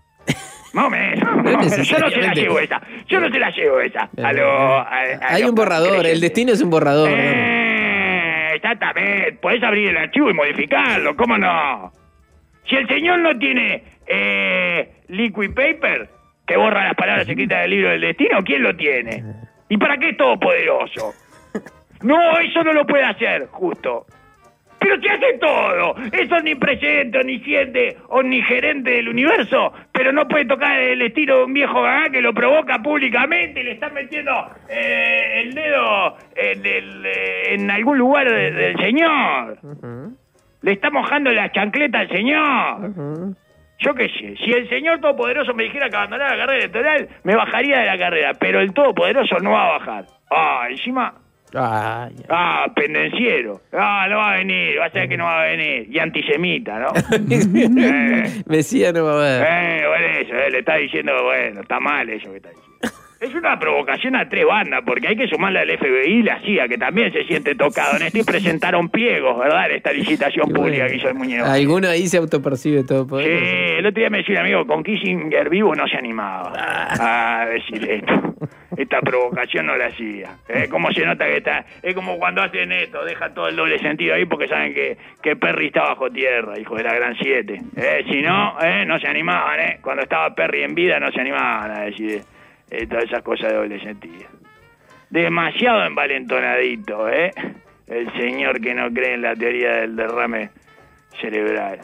Speaker 3: Yo no se la llevo esa.
Speaker 4: Hay un borrador, el destino es un borrador.
Speaker 3: Exactamente. Podés abrir el archivo y modificarlo, ¿cómo no? Si el señor no tiene liquid paper, que borra las palabras escritas del libro del destino, ¿quién lo tiene? ¿Y para qué es todopoderoso? No, eso no lo puede hacer, justo. Pero se hace todo. Es omnipresente, omnisciente, omnigerente del universo, pero no puede tocar el estilo de un viejo gagá que lo provoca públicamente. Le están metiendo el dedo en algún lugar del señor. Le está mojando la chancleta al señor. Yo qué sé, si el señor todopoderoso me dijera que abandonara la carrera electoral, me bajaría de la carrera, pero el todopoderoso no va a bajar. Encima... pendenciero. No va a venir, va a ser que no va a venir. Y antisemita, ¿no?
Speaker 4: Mesías no va a ver.
Speaker 3: Bueno, eso, le está diciendo, bueno, está mal eso que está diciendo. Es una provocación a tres bandas, porque hay que sumarle al FBI y la CIA, que también se siente tocado. En esto y presentaron pliegos, ¿verdad? En esta licitación pública que hizo el muñeco.
Speaker 4: Alguno ahí se autopercibe todo poder.
Speaker 3: Sí, el otro día me decía un amigo, con Kissinger vivo no se animaba a decir esto. Esta provocación no la hacía. Como se nota que está... Es como cuando hacen esto, deja todo el doble sentido ahí porque saben que Perry está bajo tierra, hijo de la gran 7. Si no, no se animaban, Cuando estaba Perry en vida no se animaban a decir... todas esas cosas de doble sentido. Demasiado envalentonadito, el señor que no cree en la teoría del derrame cerebral.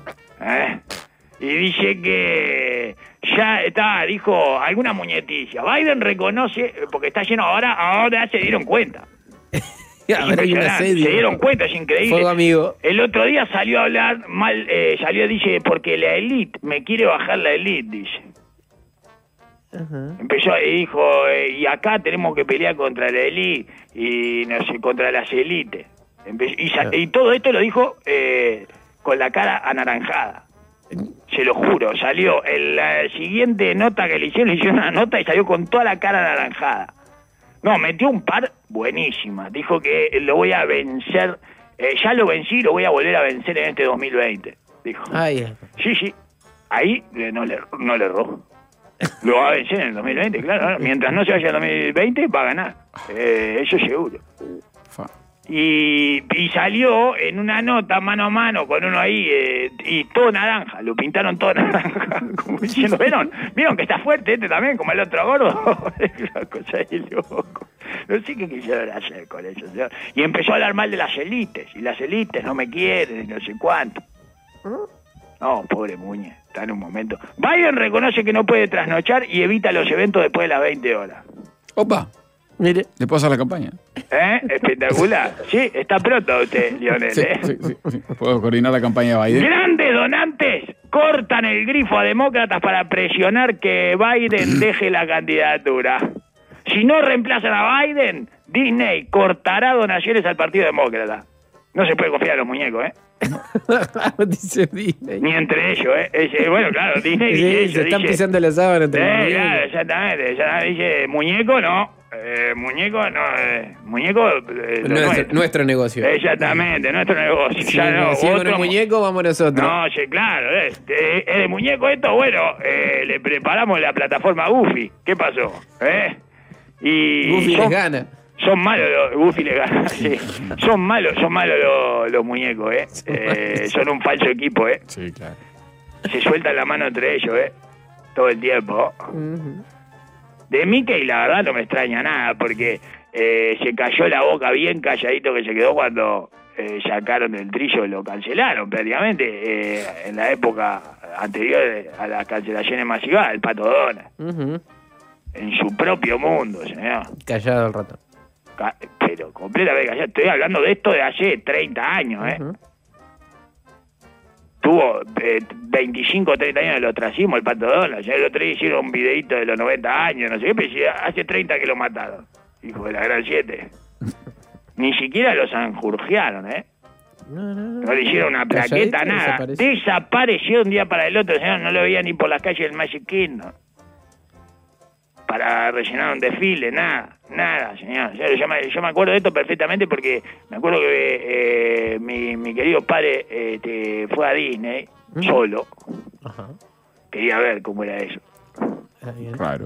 Speaker 3: Y dice que ya dijo alguna muñeticia. Biden reconoce, porque está lleno ahora se dieron cuenta.
Speaker 4: Ahora hay un asedio.
Speaker 3: Se dieron cuenta, es increíble.
Speaker 4: Fuego amigo.
Speaker 3: El otro día salió a hablar mal, dice, porque la élite, me quiere bajar la élite, dice. Empezó y dijo, y acá tenemos que pelear contra la élite y no sé, contra las élites. Y todo esto lo dijo con la cara anaranjada. Se lo juro, salió en la siguiente nota que le hicieron una nota y salió con toda la cara anaranjada. No, metió un par buenísima. Dijo que lo voy a vencer, ya lo vencí y lo voy a volver a vencer en este 2020. Dijo. Sí. Ahí no le erró. Lo va a vencer en el 2020, claro. Mientras no se vaya el 2020, va a ganar. Eso seguro. Y salió en una nota mano a mano con uno ahí y todo naranja, lo pintaron todo naranja, como diciendo, ¿vieron que está fuerte este también, como el otro gordo? Es una cosa de loco. No sé qué quisieron hacer con eso, señor. Y empezó a hablar mal de las élites, y las élites no me quieren, y no sé cuánto. No, pobre Muñe, está en un momento. Biden reconoce que no puede trasnochar y evita los eventos después de las 20 horas.
Speaker 2: Opa.
Speaker 4: Mire.
Speaker 2: ¿Le puedo hacer la campaña?
Speaker 3: Espectacular. Sí, está pronto usted, Lionel.
Speaker 2: Sí. Puedo coordinar la campaña de Biden.
Speaker 3: Grandes donantes cortan el grifo a demócratas para presionar que Biden deje la candidatura. Si no reemplazan a Biden, Disney cortará donaciones al Partido Demócrata. No se puede confiar en los muñecos,
Speaker 4: Dice Disney.
Speaker 3: Ni entre ellos, bueno, claro, Disney dice eso.
Speaker 4: Se están pisando la sábana entre los muñecos.
Speaker 3: Claro, exactamente. Ya dice, muñeco no. Muñeco
Speaker 4: nuestro negocio.
Speaker 3: Exactamente, nuestro negocio.
Speaker 4: Si con el muñeco, vamos nosotros.
Speaker 3: No, sí, claro. ¿Es de muñeco esto? Bueno, le preparamos la plataforma Goofy. ¿Qué pasó? Y
Speaker 4: Goofy les gana.
Speaker 3: Son malos Goofy les gana, sí. Son malos los muñecos, son un falso equipo,
Speaker 2: Sí, claro.
Speaker 3: Se sueltan la mano entre ellos, todo el tiempo. De Mickey la verdad no me extraña nada, porque se cayó la boca bien calladito que se quedó cuando sacaron del trillo, lo cancelaron prácticamente, en la época anterior a las cancelaciones masivas, el Pato Donald. En su propio mundo, señor.
Speaker 4: Callado el rato.
Speaker 3: Pero completamente callado. Estoy hablando de esto de hace 30 años, Tuvo 25 o 30 años del ostracismo el Pato Donald. El otro día hicieron un videito de los 90 años, no sé qué, pero hace 30 que lo mataron. Hijo de la gran 7. Ni siquiera los sanjurjearon, No le hicieron una plaqueta, nada. Desapareció un día para el otro, señor. No lo veía ni por las calles del Magic Kingdom. Para rellenar un desfile, nada, señor. Yo me acuerdo de esto perfectamente porque me acuerdo que mi querido padre fue a Disney solo. Ajá. Quería ver cómo era eso.
Speaker 2: Raro.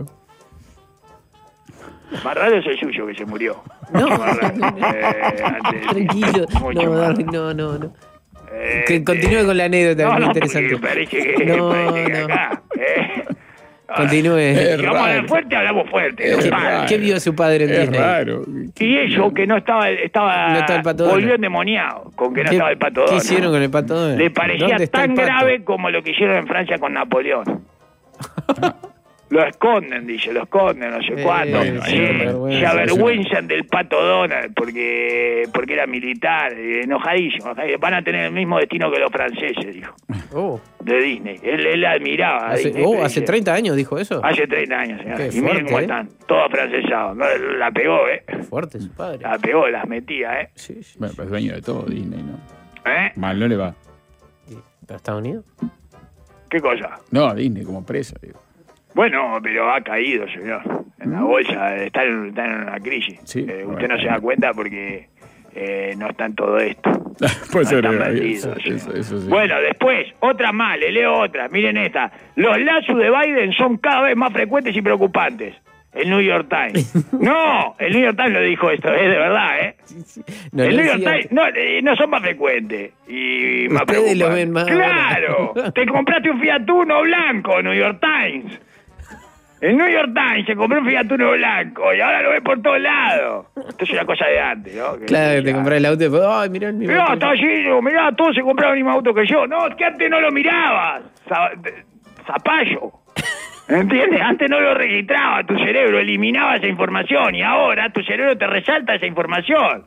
Speaker 3: Más raro es el suyo que se murió.
Speaker 4: No,
Speaker 3: antes,
Speaker 4: tranquilo. No. Que continúe con la anécdota, muy interesante.
Speaker 3: Parece que acá.
Speaker 4: Continúe.
Speaker 3: Si vamos a hablar fuerte, hablamos fuerte.
Speaker 4: ¿Qué vio su padre en Disney?
Speaker 2: Raro.
Speaker 3: Y eso, que no estaba el Pato Donald. Volvió endemoniado con que no estaba el Pato Donald.
Speaker 4: ¿Qué hicieron con el Pato Donald?
Speaker 3: Le parecía tan grave como lo que hicieron en Francia con Napoleón. Lo esconden, dice, no sé cuánto. Se avergüenzan del Pato Donald porque era militar, enojadísimo. Van a tener el mismo destino que los franceses, dijo. De Disney. Él admiraba a Disney.
Speaker 4: ¿Hace 30 años dijo eso?
Speaker 3: Hace 30 años, señor.
Speaker 4: Qué
Speaker 3: y miren cómo están, todos afrancesados. La pegó,
Speaker 4: Fuerte su padre.
Speaker 3: La pegó, las metía,
Speaker 4: Sí.
Speaker 2: Bueno, pues dueño de todo Disney, ¿no?
Speaker 3: ¿Mal
Speaker 2: no le va.
Speaker 4: ¿Para Estados Unidos?
Speaker 3: ¿Qué cosa?
Speaker 2: No, Disney como empresa, digo.
Speaker 3: Bueno, pero ha caído, señor. En la bolsa, está en una crisis.
Speaker 2: Sí,
Speaker 3: usted no se da cuenta porque no está en todo esto.
Speaker 2: Puede ser,
Speaker 3: eso
Speaker 2: sí.
Speaker 3: Bueno, después, otra más, le leo otra. Miren esta. Los lazos de Biden son cada vez más frecuentes y preocupantes. El New York Times. No, el New York Times lo dijo esto, es de verdad,
Speaker 4: Sí.
Speaker 3: El New York Times no son más frecuentes y más preocupantes.
Speaker 4: Ustedes lo ven más.
Speaker 3: Claro, te compraste un Fiat Uno blanco, New York Times. El New York Times se compró un Fiat Uno blanco y ahora lo ve por todos lados. Esto es una cosa de antes, ¿no?
Speaker 4: Claro, te comprás el auto y después, ¡ay, mirá el mismo!
Speaker 3: Mirá, está lleno, mirá, todos se compraron el mismo auto que yo. No, que antes no lo mirabas, zapallo. ¿Entiendes? Antes no lo registraba tu cerebro, eliminaba esa información y ahora tu cerebro te resalta esa información.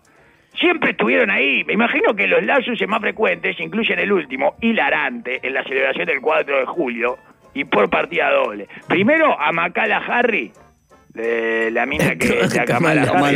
Speaker 5: siempre estuvieron ahí. Me imagino que los lapsus más frecuentes incluyen el último, hilarante, en la celebración del 4 de julio y por partida doble. Primero, a Macala Harry, la mina que a Kamala Harry,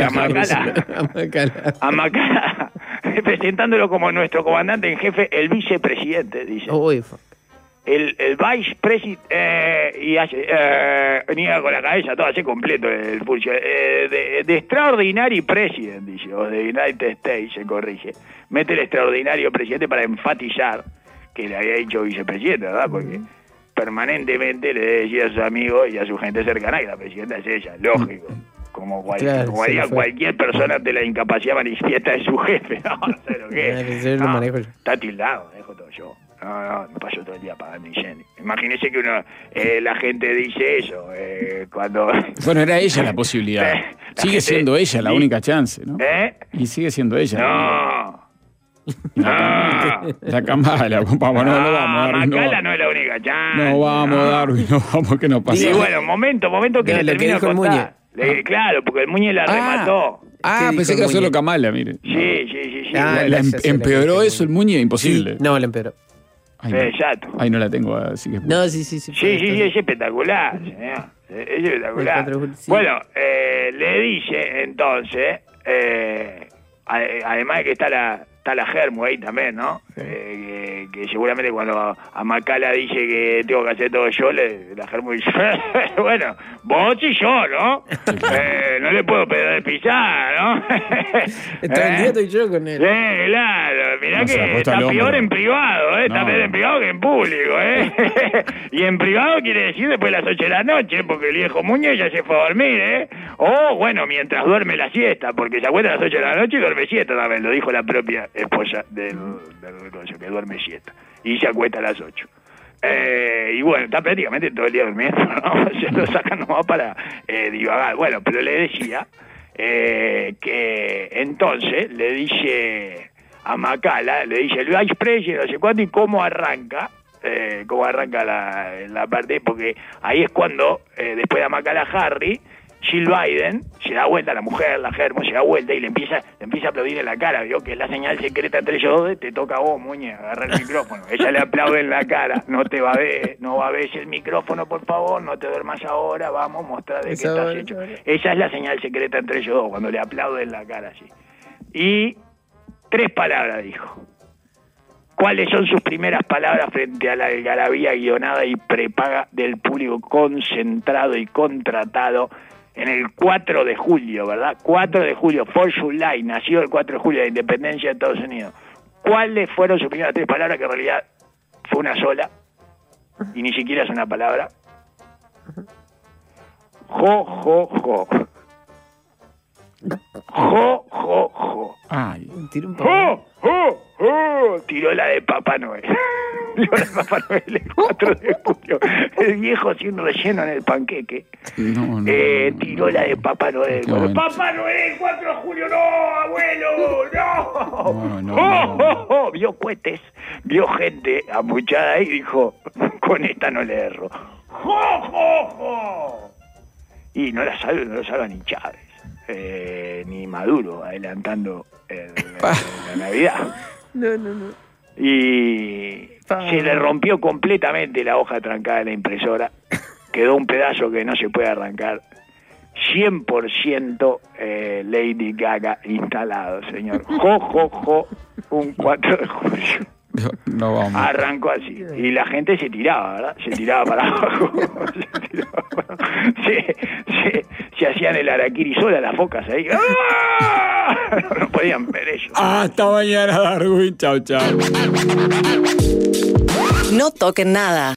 Speaker 5: a Macala, presentándolo como nuestro comandante en jefe, el vicepresidente, dice. El vicepresidente, niega con la cabeza, todo así completo el pulso. De extraordinary president, dice, o de United States, se corrige. Mete el extraordinario presidente para enfatizar que le había dicho vicepresidente, ¿verdad? Porque permanentemente le decía a sus amigos y a su gente cercana que la presidenta es ella, lógico. Como haría cualquier persona de la incapacidad manifiesta de su jefe. No sé lo que es. Está tildado, me dejo todo yo. No, me paso todo el día pagando incendios. Imagínese que la gente dice eso cuando...
Speaker 2: Bueno, era ella la posibilidad. Sigue siendo ella la única chance, ¿no? Y sigue siendo ella.
Speaker 5: No.
Speaker 2: La Kamala, vamos, no vamos, Darwin.
Speaker 5: Macala no es la única chance.
Speaker 2: No vamos, Darwin, no vamos, que no pasa.
Speaker 5: Sí, bueno, momento que le termino de contar. Claro, porque el Muñe la remató.
Speaker 2: Pensé que era solo Kamala, mire.
Speaker 5: Sí.
Speaker 2: ¿Empeoró eso el Muñe? Imposible.
Speaker 4: Sí. No, le empeoró.
Speaker 5: Exacto.
Speaker 2: Ahí no la tengo, así que...
Speaker 4: No, sí.
Speaker 5: Sí, es espectacular, señor. Es espectacular. Bueno, le dice, entonces, además de que está la Germu ahí también, ¿no? Que seguramente cuando a Macala dice que tengo que hacer todo yo, la Germu dice, bueno, vos y yo, ¿no? No le puedo pedir pisar, ¿no?
Speaker 4: Está el día estoy yo con él.
Speaker 5: Sí, claro, mirá que está peor en privado, está peor en privado que en público, Y en privado quiere decir después de las 8 de la noche, porque el viejo Muñe ya se fue a dormir, O, bueno, mientras duerme la siesta, porque se acuesta a las 8 de la noche y duerme siesta también, lo dijo la propia esposa del que duerme siesta, y se acuesta a las 8. Y bueno, está prácticamente todo el día durmiendo, ¿no? Se lo sacan nomás para divagar. Bueno, pero le decía que entonces le dice a Macala, le dice el vice president, no sé cuánto, y cómo arranca la parte, porque ahí es cuando, después de Macala Harry, Jill Biden se da vuelta, la mujer, la Germo, se da vuelta y le empieza a aplaudir en la cara, vio que es la señal secreta entre ellos dos, te toca a vos, Muñe, agarra el micrófono. Ella le aplaude en la cara, no babes el micrófono, por favor, no te duermas ahora, vamos, mostrar de qué estás hecho. Esa es la señal secreta entre ellos dos, cuando le aplaude en la cara, así. Y 3 palabras dijo. ¿Cuáles son sus primeras palabras frente a la algarabía guionada y prepaga del público concentrado y contratado en el 4 de julio, ¿verdad? 4 de julio, 4 July, nació el 4 de julio, la independencia de Estados Unidos. ¿Cuáles fueron sus primeras 3 palabras, que en realidad fue una sola, y ni siquiera es una palabra? Jo.
Speaker 2: Ay.
Speaker 4: Tira un poco.
Speaker 5: Tiró la de Papá Noel. Tiró la de Papá Noel el 4 de julio. El viejo sin relleno en el panqueque.
Speaker 2: No.
Speaker 5: Tiró la de Papá Noel. ¡Papá Noel, 4 de julio! ¡No, abuelo! ¡No! Vio cohetes, vio gente amuchada y dijo, con esta no le erro. Y no lo salva ni Chávez. Ni Maduro adelantando la Navidad.
Speaker 4: No.
Speaker 5: Y se le rompió completamente la hoja trancada de la impresora. Quedó un pedazo que no se puede arrancar. 100% Lady Gaga instalado, señor. Un 4 de julio.
Speaker 2: No vamos.
Speaker 5: Arrancó así. Y la gente se tiraba, ¿verdad? Se tiraba para abajo. Se hacían el araquiri sola las focas ahí. No podían ver ellos.
Speaker 2: Hasta mañana, Darwin. Chau.
Speaker 6: No toquen nada.